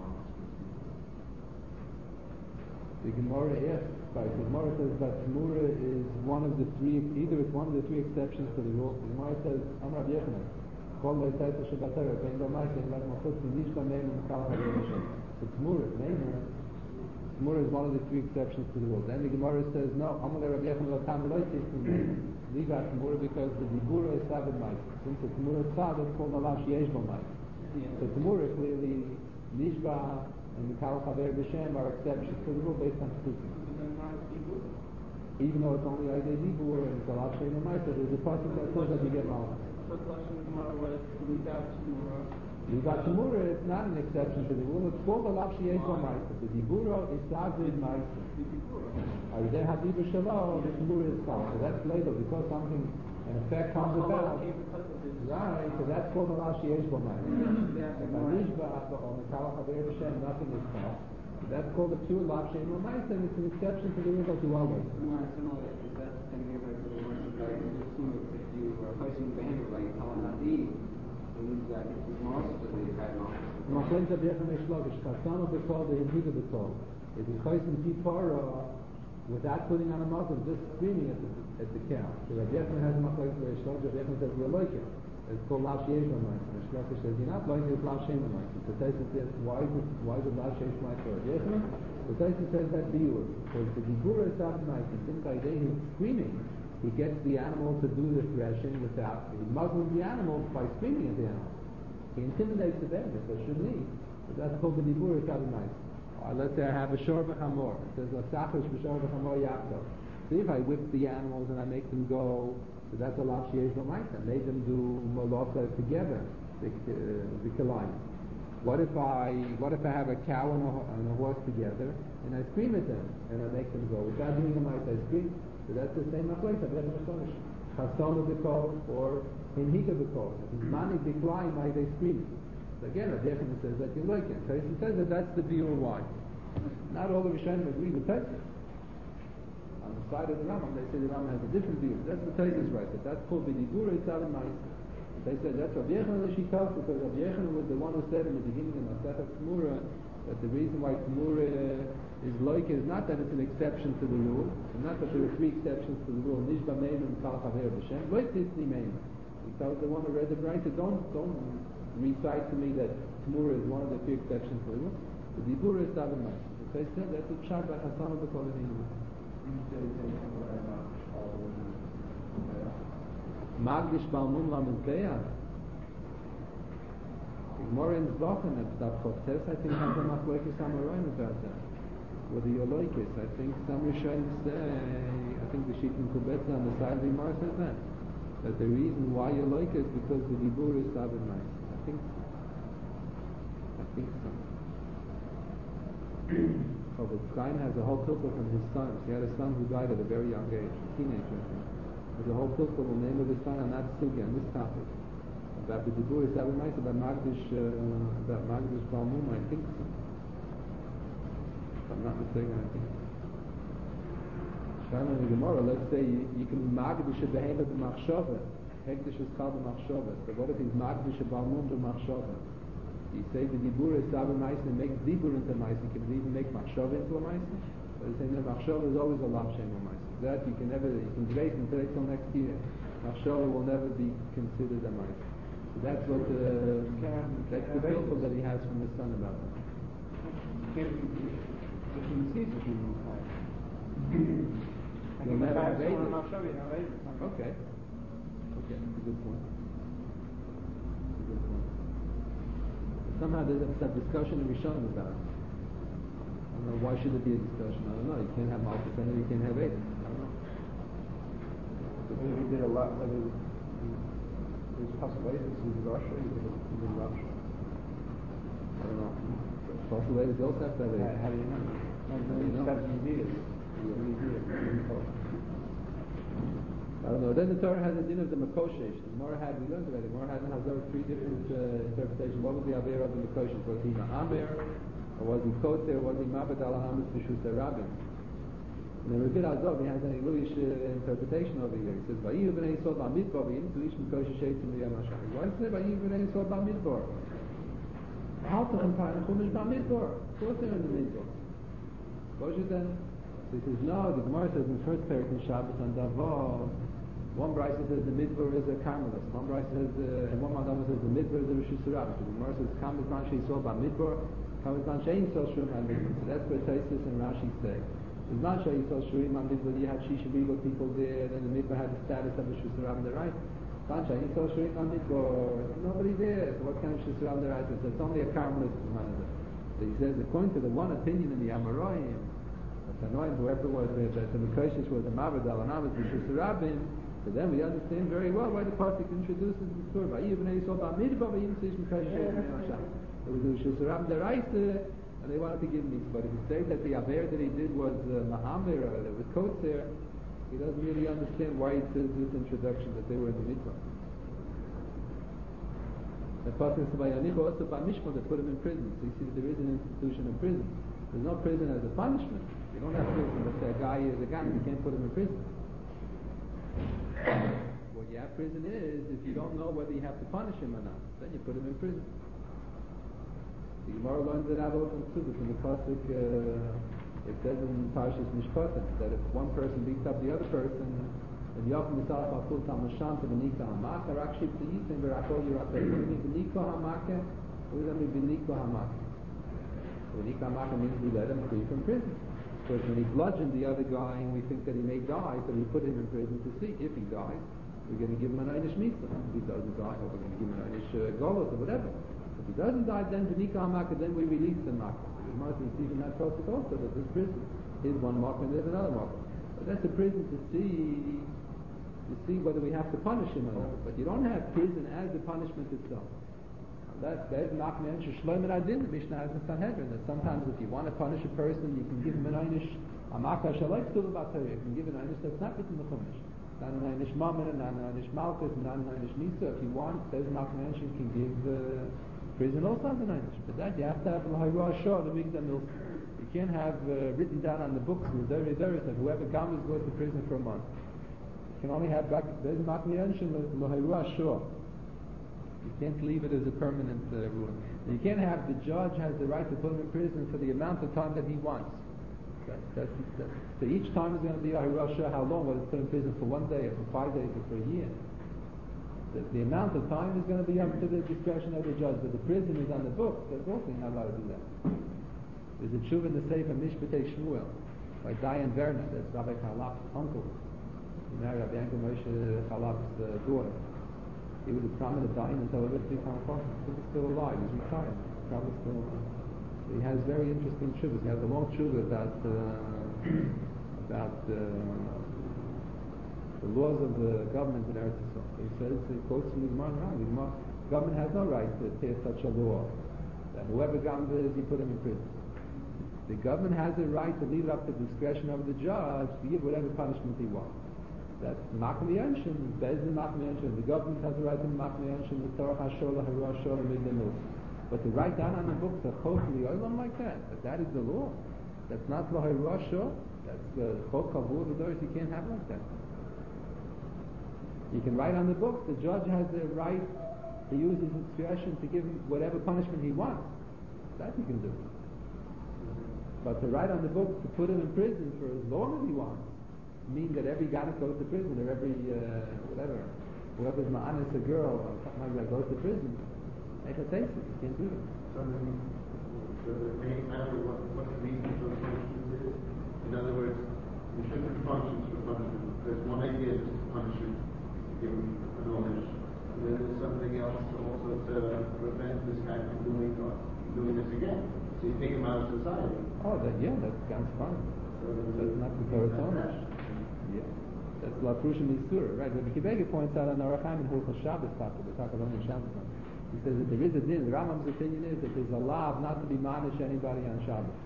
A: The Gemara says that Tamura is one of the three, either it's one of the three exceptions to the rule. The Gemara says, Amar Rabbi Yochanan, Kol lo yitayta shebatera, ben lo ma'aseh, like machutz nishba me'enu mekal ha'yoshem. So Tamura is one of the three exceptions to the rule. Then the Gemara says, no, Amar Rabbi Yochanan lo tam lo yitayta, leave out Tamura because the Dibura is Sabbath ma'aseh. Since the Tamura is Sabbath, it's called Alav sheyesh bo ma'aseh. So Tamura clearly, nishba and Mikal Chaver B'Shem are exceptions to the rule based on Psukim. Even though it's only Aydei Dibur and it's a Lav Shein U'Maisa, there's a person that says that you get Malach.
D: First question of Gemara was Lidat Tamura.
A: Lidat Tamura is not an exception to the rule. It's called a Lav Shein U'Maisa. The Diburo is Savid Maisa. Aydei Hadibur Shalom, the Tamura is Salach. So that's later because something, an effect comes about. Right, so that's called a Lav Shein U'Maisa. If I Nishba or Mikal Chaver B'Shem, nothing is called. That's called a pure lav shein u'maisa, and it's an exception to the rule that you always.
E: Similarly, is that can be like the words of like if you are placing the hand like Talanadi, then it's also to the kind of.
A: Machlekes Rabbi Yochanan Shlovish, Chasano b'kol v'Yehuda b'kol. If you chaysim Tipara without putting on a muzzle, just screaming at the cow. So Rabbi Yochanan has a machlekes Rabbi Shlovish. Rabbi Yochanan says you're like it. It's called lav shein u'maisa. And Shlovish says you're not like it. It's lav shein u'maisa. So Taisa says why is it lav shein u'maisa for Rabbi Yochanan? So Taisa says that biur because the dibur is Sabbath ma'aseh. Since by day he's screaming, he gets the animal to do the threshing without. He muzzles the animal by screaming at the animal. He intimidates the behemoth, so shouldn't he? So that's called the dibur is Sabbath ma'aseh. Let's say I have a shor v'chamor. It says a sachash b'shor v'chamor yakto. So if I whip the animals and I make them go, so that's a lav sheyesh b'maisa. I made them do molocha together, the kilayim. What if I have a cow and a horse together and I scream at them and I make them go without doing a maisa? I scream. So that's the same machlekes. I've never astonished. Chasonu b'kol or hinhika b'kol. Manik b'klayim, why they scream? So again, Rabbi Yochanan says that you like it. So he says that that's the biur why. Not all the Rishonim agree with Taisa. On the side of the Rambam, they say the Rambam has a different view. That's the Taisa's right. But that's called the dibur is Sabbath ma'aseh. They said that's Rabbi Yochanan l'shitah because Rabbi Yochanan was the one who said in the beginning of Masechet Tamura that the reason why Tamura is like is not that it's an exception to the rule, and not that there are three exceptions to the rule. Nishba meinu and Kal Chaver B'Shem. Like this meinu. He tells the one who read the Brayta, don't recite to me that Tamura is one of the three exceptions to the rule. The dibur is Sabbath ma'aseh. They said that's a pshat by Hasan b'kol v'Yehuda. Magdish Balmum Lamizbeah. More in Zochen at Stavchotes, I think has a machlekes Amoraim about that. Whether you like it, I think some Rishonim say, I think the Shittim Kubetza on the side of the Gemara says that the reason why you like it is because the Dibur is Sabbath ma'aseh. I think so. But Chaim has a whole pilpul from his sons. He had a son who died at a very young age, a teenager, I think. There's a whole pilpul, the name of his son on that sugya, on this topic. About the Dibur is Sabbath ma'aseh, about Magdish Balmum, I think so. If I'm not mistaken, I think so. Shana in the Gemara, let's say you can Magdish a behemoth b'machshava. Hektish is called b'machshava. So what if he's Magdish a Balmum b'machshava? You say the Dibur is Sabbath ma'aseh and makes Dibur into ma'aseh. Can we even make Machshava into a ma'aseh? But he's saying that Machshava is always a lav shein u'maaseh. That you can debate from today till next year. Machshava will never be considered a ma'aseh. So that's what that's the pilpul that he has from his son about that. You'll never have Eidah. Okay, that's a good point. Somehow there's a discussion in Rishonim about it. I don't know, why should there be a discussion? I don't know. You can't have Malchus and you can't have Eidah. I don't know.
C: Maybe he did a lot, whether there's possibilities in Russia, he did Russia.
A: I don't know. Possibilities also have to have Eidah.
C: How do you know? No, you know.
A: I don't know. Then the Torah has a din of the Makoshesh. The Gemara had, we learned already, the Gemara had in Hazor three different interpretations. What was the Aver of the Makoshesh? Was he Ma'amer, or was he Koter, or was he Mabed al Hamas B'Shus Rabin? And then Rabbi Azov, he has a Luish interpretation over here. He says, Vayiyu b'nei Yisrael b'Midbar, v'yim tu ish Makoshesh eitzim l'yam hasham. Why does it say Vayiyu b'nei Yisrael b'Midbar? Haltachem Parach Chumash b'Midbar. Of course they're in the Midbar. What should then? So he says, no, the Gemara says in the first parak in Shabbos on Davor, one Brisa says the Midbar is a Carmelis, one Brisa says, and one Madama says the Midbar is a Rosh Hashanah. So the Gemara says, Kam is man she'yisol b'Midbar, Kam is man she'yisol shurim b'Midbar. So that's what Taisus and Rashi say. Is man she'yisol shurim b'Midbar, you had Shisha Rigo people there, then the Midbar had the status of a Rosh Hashanah on the right. Man she'yisol shurim b'Midbar, there's nobody there, so what kind of Rosh Hashanah on the right? So it's only a Carmelis. So he says, according to the one opinion in the Amoraim, whoever was there, that the Mekoshesh was a Maved al Anamas B'Shus Rabin, so then we understand very well why the Pasuk introduces the story. Vayiyu b'nei Yisrael b'Midbar, v'yim tu ish Mekoshesh eitzim l'yam hasham. It was the B'Shus Rabin deraisa, and they wanted to give mitzvah. But if you say that the Aver that he did was Ma'amer, or it was Kotzer, he doesn't really understand why he says this introduction that they were in the mitzvah. The Pasuk says, Vayanichu also b'Mishpah, they put him in prison. So you see that there is an institution of prison. There's no prison as a punishment. You don't have prison. If a guy is a gang, you can't put him in prison. What you have prison is, if you don't know whether you have to punish him or not, then you put him in prison. The Gemara learns it out of in the Pasuk. It says in Parshas Mishpatim that if one person beats up the other person, and Yaakov Mitzalach Aful Tamasham to Benika Hamaka, Rakship to Yisim Verakol Yirapeh. What does it mean Benika Hamaka? What does that mean Benika Hamaka? Benika Hamaka means we let him free from prison. Because when he bludgeoned the other guy and we think that he may die, so we put him in prison to see if he dies, we're going to give him an Einish Mitzvah. If he doesn't die, or we're going to give him an Einish Golos or whatever. If he doesn't die, then Benika Hamaka, then we release the Maka. The Gemara sees in that process also that this prison is one Maka and there's another Maka. But that's a prison to see whether we have to punish him or not. But you don't have prison as the punishment itself. That's not mentioned. Shlomo Adin, the Mishnah has in Sanhedrin, that sometimes if you want to punish a person, you can give him an Einish Amaka Shalai Tzul Batari. You can give an Einish that's not written in the Chumash. Not an Einish Mammon, not an Einish Malchus, not an Einish Nisa. If you want, says not mentioned, you can give prison also as an Einish. But that you have to have L'Hayra Shah, the Migdal Milk. You can't have written down on the books in the Dori Doris that whoever comes goes to prison for a month. You can only have back. There's not mentioned L'Hayra Shah. You can't leave it as a permanent ruling. You can't have the judge has the right to put him in prison for the amount of time that he wants. So each time is going to be a Hirasha. How long? Whether it's put in prison for 1 day, or for 5 days, or for a year. The amount of time is going to be up to the discretion of the judge. But the prison is on the books. That's also not allowed to do that. There's a tshuva in the Sefer Mishpatei Shmuel by Dayan Werner. That's Rabbi Chalap's uncle. He married Rabbi Yankel Moshe Chalap's daughter. He was prominent dying until he became apostle. He was still alive. He's retired. Probably still alive. So he has very interesting shuvas. He has a long shuva about the laws of the government in Eretz Yisrael. So he says, he quotes from the Gemara around. The government has no right to pass such a law that whoever government is, you put him in prison. The government has the right to leave it up to the discretion of the judge to give whatever punishment he wants. That's Makmi Yanshin, Bezin Makmi Yanshin. The government has the right to Makmi Yanshin, the Torah Hashola, Harashola, Midlanul. But to write down on the books a Chok Li'olam like that is the law. That's not Harashola, that's the Chok Kavur, the Doris, you can't have like that. You can write on the books, the judge has the right to use his discretion to give him whatever punishment he wants. That he can do. But to write on the books, to put him in prison for as long as he wants, mean that every guy goes to prison, or every whoever's ma'anis a girl or something like that goes to prison. You can't do it.
B: So it may matter what the reason for the punishment is. In other words, you shouldn't punish for punishment. There's one idea is to punish him, give him an knowledge. And then there's something else also to prevent this guy from doing this again. So you take him out of society.
A: Oh, that sounds fine. That's not the Torah. Yeah, that's La Prusha Misura, right? Rabbi Kibega points out on Orach Chaim in Hilchos Shabbos, we talk about on Shabbos. He says that there is a din. The Rambam's opinion is that there's a law not to be manish anybody on Shabbos.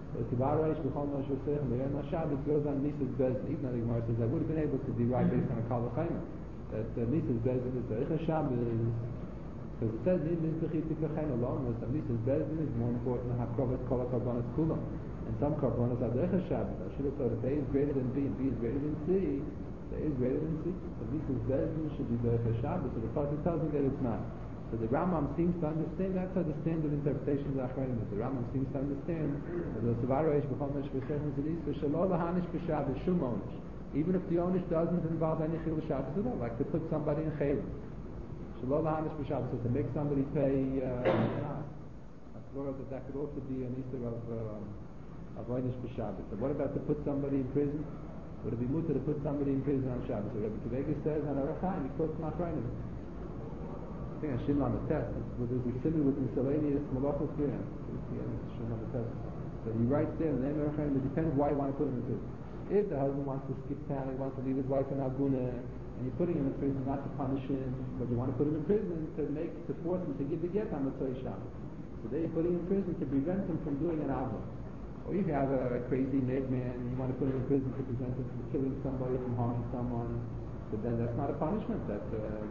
A: Tibareish b'chol Moshe V'seich Me'er Shabbos goes on Mises Bezin. Even though the Gemara says I would have been able to derive based on a Kal V'chayim that Mises Bezin is Deicha Shabbos, because it says Mizbechi Tikachem alone, that Mises Bezin is more important than Hakrovet Kol HaKarbonos Kulam. And some Karbonos are Deicha Shabbos. I should have thought if A is greater than B and B is greater than C, A is greater than C. So Mises Bezin should be Deicha Shabbos. So the Pasuk tells me that it's not. So the Rambam seems to understand, that's how the standard interpretation of the Achronim is. The Rambam seems to understand that the Tavaroish B'chol Mesh V'sechem Zidis V'shalo L'hanish B'Shabbos Shum Onish. Even if the Onish doesn't involve any Chil Shabbos at all, like to put somebody in Chayim. Shalo L'hanish B'Shabbos, so to make somebody pay a plural, that could also be an Easter of Onish B'Shabbos. So what about to put somebody in prison? Would it be mutter to put somebody in prison on Shabbos? So Rabbi Kivega says on Arachayim, he quotes Machronim. I think I should on the test. There's a simile with miscellaneous malachos here. On the test. So he writes there, and then it depends why you want to put him in prison. If the husband wants to skip town, he wants to leave his wife in Aguna, and you're putting him in prison not to punish him, but you want to put him in prison to force him to give the get on the Motzei Shabbos. So then you're putting him in prison to prevent him from doing an avon. Or if you have a crazy madman, and you want to put him in prison to prevent him from killing somebody, from harming someone, but then that's not a punishment. That's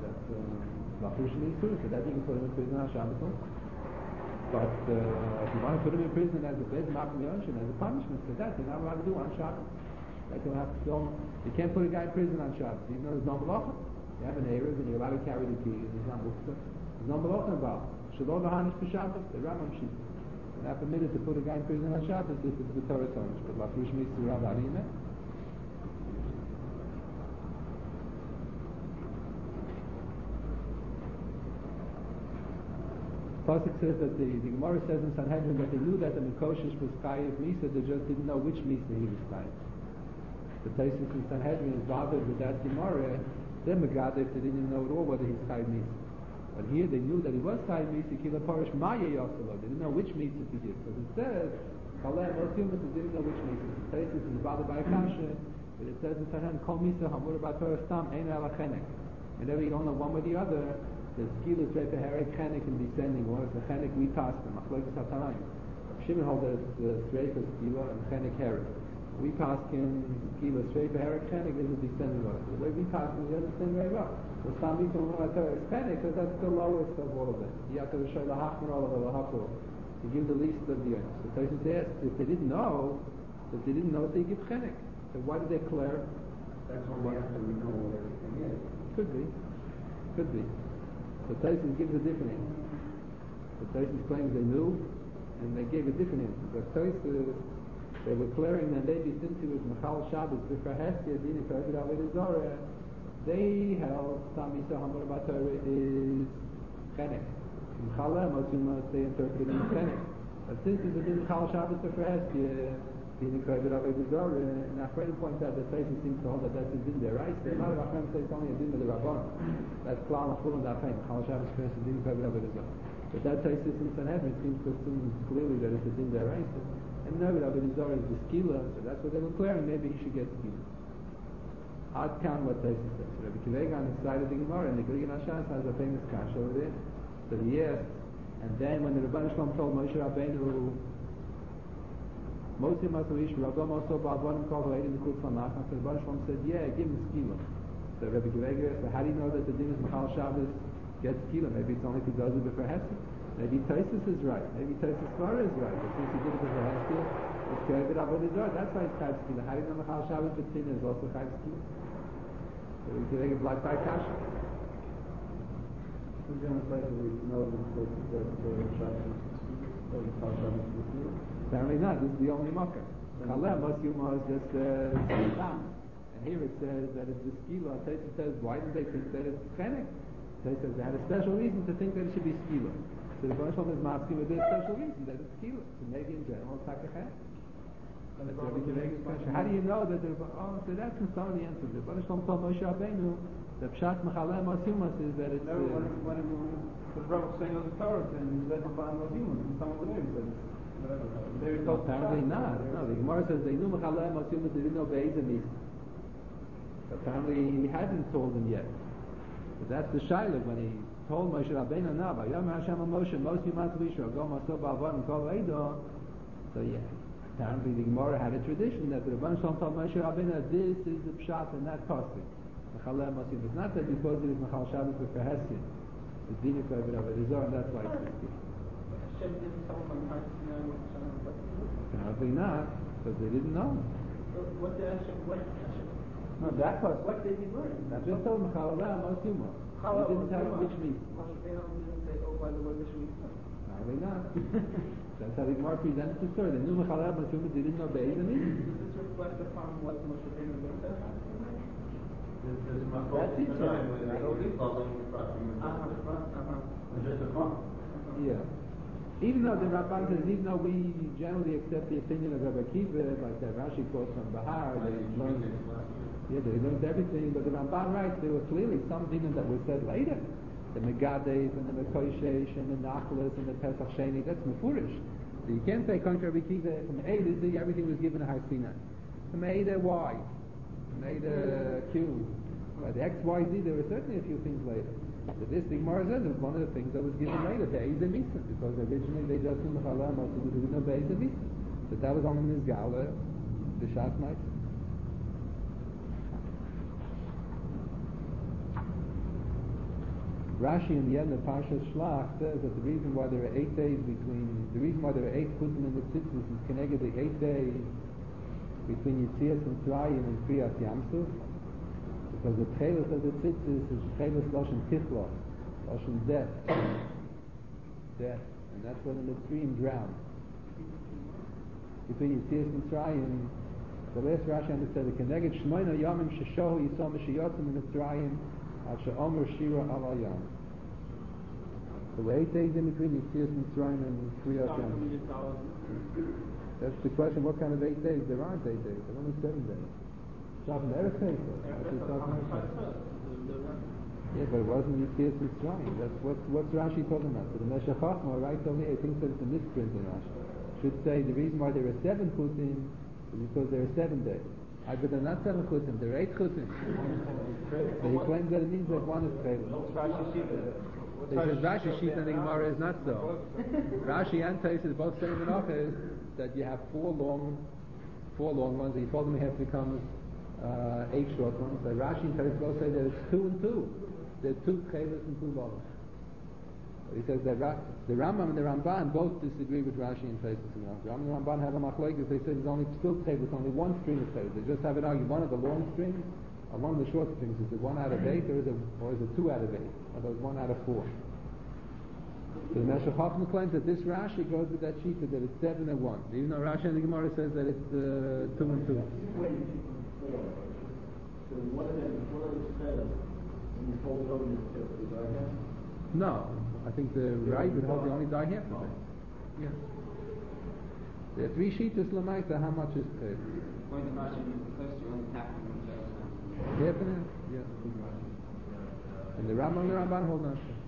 A: so that you can put him in prison on Shabbos. But if you want to put him in prison as a bed Makom Yoshin, as a punishment for that, you're not allowed to do on Shabbos. Like you can't put a guy in prison on Shabbos, even though there's no malacha. You have an Erev and you're allowed to carry the key, there's no malacha involved. Shalom Lahanish B'Shabbos, the Rambam Shita. You're not permitted to put a guy in prison on Shabbos if it's the Torah Tonish. But Lafrush Mitzvah Rav Arina. Pasuk says that the Gemara says in Sanhedrin that they knew that the Mekoshish was Chayiv Misa, they just didn't know which Misa he was Chayiv. The Taisus in Sanhedrin is bothered with that Gemara. They're Megadef, they didn't know at all whether he's Chayiv Misa. But here they knew that he was Chayiv Misa, Kila Parish Maya Yoselo. They didn't know which Misa to give. Because it says, Kaleh Motimus, they didn't know which Misa. The Taisus is bothered by Kasha, but it says in Sanhedrin, Kol Misa Hamur Batorah Stam, Ein Alachenek. Whenever you don't know one way or the other, the skill is right to Herek Chenek and descending, or if the Chenek we pass them, Machlokes HaTanaim. Shimon holds that it's straight for skill and Chenek Herek. We pass him skill straight for Herek Chenek is a descending order. The way we pass him, you understand very well. The Sami is Chenek, because that's the lowest of all of them. You have to show the Hachman all of the Hachor. To give the least of the earth. So Toshis asked, if they didn't know, they give Chenek. So why did they declare?
E: That's only after we know what everything is.
A: Could be. So Tosis gives a different answer. So Tosis claims they knew, and they gave a different answer. But Tosis, they were declaring that they since he was Mechal Shabbos, before Heskia, Dini Kovid Avodah Zorah, they held Sami Sahamar Batorah is Chenek. Mechal Mosuma, they interpreted it as Chenek. But since it was in Mechal Shabbos before Heskia, Dini Kovid Avodah Zorah, and our friend points out that Tosis seems to hold that that's a din deraisa. A lot of our friends say it's only a din of the Rabban. That's Klal Chul and Dafayim. Chal Shabbos first is din Kovid Avodah Zorah. But that Tosis in Sanhedrin seems to assume clearly that it's a din deraisa. And Kovid Avodah Zorah is the skila, so that's what they were declaring. Maybe he should get skila. I'd count what Tosis says. Rabbi Kivega on the side of the Gemara, and the Grigan Hashas has a famous kash over there. So he asked, and then when the Rabban Shalom told Moshe Rabbeinu, Moshe Masarish, Rabban also Ba'avonim called the lady in the Kutz Lamachas, so the Rabban Shalom said, yeah, give him skila. So Rabbi Kivega asked, so how do you know that the din is Mechal Shabbos gets skila? Maybe it's only if he does it before Hesed. Maybe Tosis is right. Maybe Tosis Svara is right. But since he did it before Hesed, it's Kovid Avodah Zorah. That's why it's Chayiv skila. How do you know Mechal Shabbos B'Tzina is also Chayiv skila? So Rabbi Kivega blocked by Kasha.
E: We're going to say that we know that Shabbos is
A: Apparently not. This is the only makkah. Chalem, Mosyuma is just Sam. And here it says that it's the skila. Taisa says, why did they think that it's chenek? Taisa says they had a special reason to think that it should be skila. So the Baruch Shalom is masking with a special reason that it's skila. So maybe in general it's chenek. How do you know that they're... Oh, so that's some of the answers. The Baruch Shalom told Moshe Rabbeinu, the Pshat Mechalem Mosyuma is that it's...
C: When the Rebbe was saying of the Torah, and he said, and some of the names,
A: apparently not. No, the Gemara says they knew Mechalem Mosyuma, they didn't know Be'ezah. Apparently he hadn't told them yet. But that's the Shiloh when he told Moshe Rabbeinu, no, Vayom Hashem Moshe, Moshe Yom HaTzvishu, Go Maso Ba'avon Kol Eido. So yeah. Apparently the Gemara had a tradition that the Rabban Shalom told Moshe Rabbeinu, this is the pshat in that pasuk. Mechaleh Mosim. It's not that because it is Mechal Shabbos for Hesed. It's Dinik over the Zohar, and that's why it's 50.
D: Hashem didn't tell them on Har Sinai what Hashem was like.
A: Apparently not, because they didn't know.
D: So what did Hashem,
A: No, that pasuk.
D: what did he learn?
A: That's just told Mechaleh Mosim. He didn't tell them which meat.
D: They didn't say, oh, by the way, which meat.
A: Apparently not. That's how the Gemara presents the story. They knew Mechaleh Mosim, they didn't know Be'ez and meat.
D: Does this reflect upon what Moshe Rabbeinu learned at Har Sinai?
A: That's it,
B: Just a farm.
A: Yeah. Even though the Ramban says, even though we generally accept the opinion of Rabbi Akiva, like that Rashi quotes from Bahar, they learned everything, but the Ramban writes there were clearly some dinim that were said later. The Megadev and the Mekoshesh and the Nachlas and the Pesach Sheni, that's Mefurish. So you can't say, according to Rabbi Akiva, from A to Z, everything was given to Har Sinai. From A to Y, from A to Q. By the X, Y, Z, there were certainly a few things later. So this, the Gemara says, was one of the things that was given later, Be'ez and Misa, because originally they just in the Challah Mosim, there was no Be'ez and Misa. But that was only in Nizgala, the Shas Misa. Rashi in the end of Parshas Shlach says that the reason why there are 8 days the reason why there are 8 Chutim in the Tzitzis is connected the 8 days between Yitzias and Tzrayim and Kriyas Yamsuf. Because the Tchelis of the Tzitzis is Tchelis Loshen Tichla, Loshen death. And that's when the Mitzrayim drowned. Between Yitzias and Tzrayim, the last Rashi understood the Keneged Shmoina Yomim Sheshohu Yisam Mishayotzim in Mitzrayim Al She'omer Shira Al Ayam. So the 8 days in between Yitzias and Tzrayim and Kriyas Yamsuf. That's the question, what kind of 8 days? There aren't 8 days, there are only 7 days. Yeah, but it wasn't Yitzias Mitzrayim. That's what's Rashi talking about. So the Meshech Chochmah right over here thinks that it's a misprint in Rashi. Should say the reason why there are 7 Chutim is because there are 7 days. But they're not 7 Chutim, there are 8 Chutim. So he claims that it means that one is Tchelis. He says Rashi Shita and the Gemara is not so. Rashi and Tosfos both say in the Nochas that you have 4 long ones. He told them they have to become 8 short ones. But Rashi and Tosfos both say that it's 2 and 2. There are 2 Tchelis and 2 Bolos. He says that the Rambam and the Ramban both disagree with Rashi and Tosfos. The Rambam and the Ramban have a machlokes. They say there's only still Tchelis, only one string of Tchelis. They just have an argument. One of the long strings or one of the short strings. Is it 1 out of 8 or is it 2 out of 8? Or is it 1 out of 4? So the Meshech Chochmah claims that this Rashi goes with that sheet that it's 7 and 1. Even though Rashi and the Gemara says that it's 2 and 2.
B: Wait, so one of them is said when you fold it over the tip, is that half?
A: No, I think the right would hold you only die half of it. Yeah. There are 3 sheets of Lamaita, how much is paid?
E: When the Rashi is supposed to only half of themselves.
A: Half and half? Yeah. And the Rambam and the Ramban hold on to.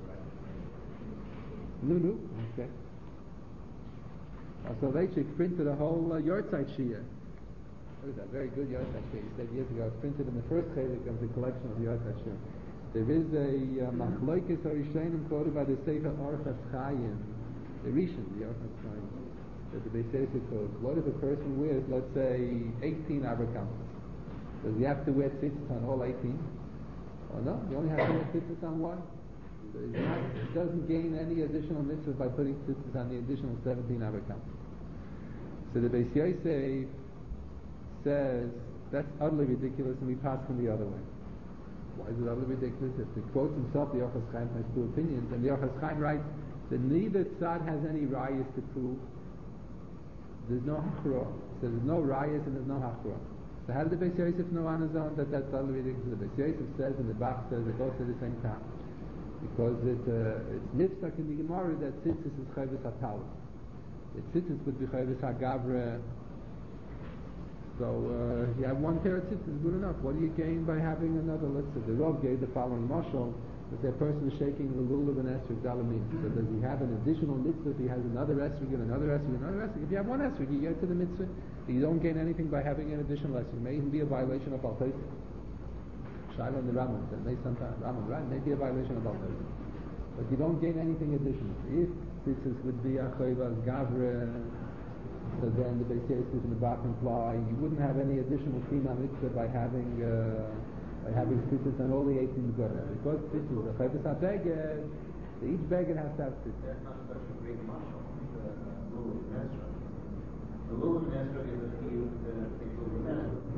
A: No. Okay. Soloveitchik printed a whole Yortzeit Shia. What is that? Very good Yortzeit Shia. He said years ago, it's printed in the first chelik of the collection of Yortzeit Shia. There is a Machlokes Harishonim quoted by the Sefer Orchos Chaim, the Rishon, the Orchos Chaim, that the Beis Yosef quotes. What if a person wears, let's say, 18 abrakampas? Does he have to wear tzitzit on all 18? Or no? You only have to wear tzitzit on one? So he doesn't gain any additional mitzvah by putting tzitzit on the additional 17 abrakampas. So the Beis Yosef says that's utterly ridiculous, and we pass from the other way. Why is it utterly ridiculous? If he quotes himself, the Orchos Chaim has 2 opinions, and the Orchos Chaim writes that neither tzad has any rayas to prove. There's no hachra. So there's no rayas and there's no hachra. So how did the Beis Yosef know on his own that that's utterly ridiculous? The Beis Yosef says and the Bach says it both at the same time. Because it's nifstak in the Gemara that tzitzis is chayvus hatal. The tzitzis would be chayvus hagavra. So you have 1 pair of tzitzis is good enough. What do you gain by having another? Let's say the Rav gave the following mashal that that person is shaking the lulav and esrog dalamim. So does he have an additional mitzvah if he has another esrog and another esrog and another esrog? If you have 1 esrog, you get to the mitzvah. You don't gain anything by having an additional esrog. It may even be a violation of Al Tosfos. Shaila and the Rambam said may sometimes Rambam right may be a violation of Al Tosfos. But you don't gain anything additional. If tzitzis would be a chayvas gavra, So then the Beis Yosef and the Bach imply you wouldn't have any additional China mitzvah by having tzitzis on all the 18 Gedolim. Because this is a Chavis HaBeged, so each Beged has to have tzitzis.
B: That's not such a great mashal, the Lulav Nesra. The Lulav Nesra is a field, the Lulav Nesra.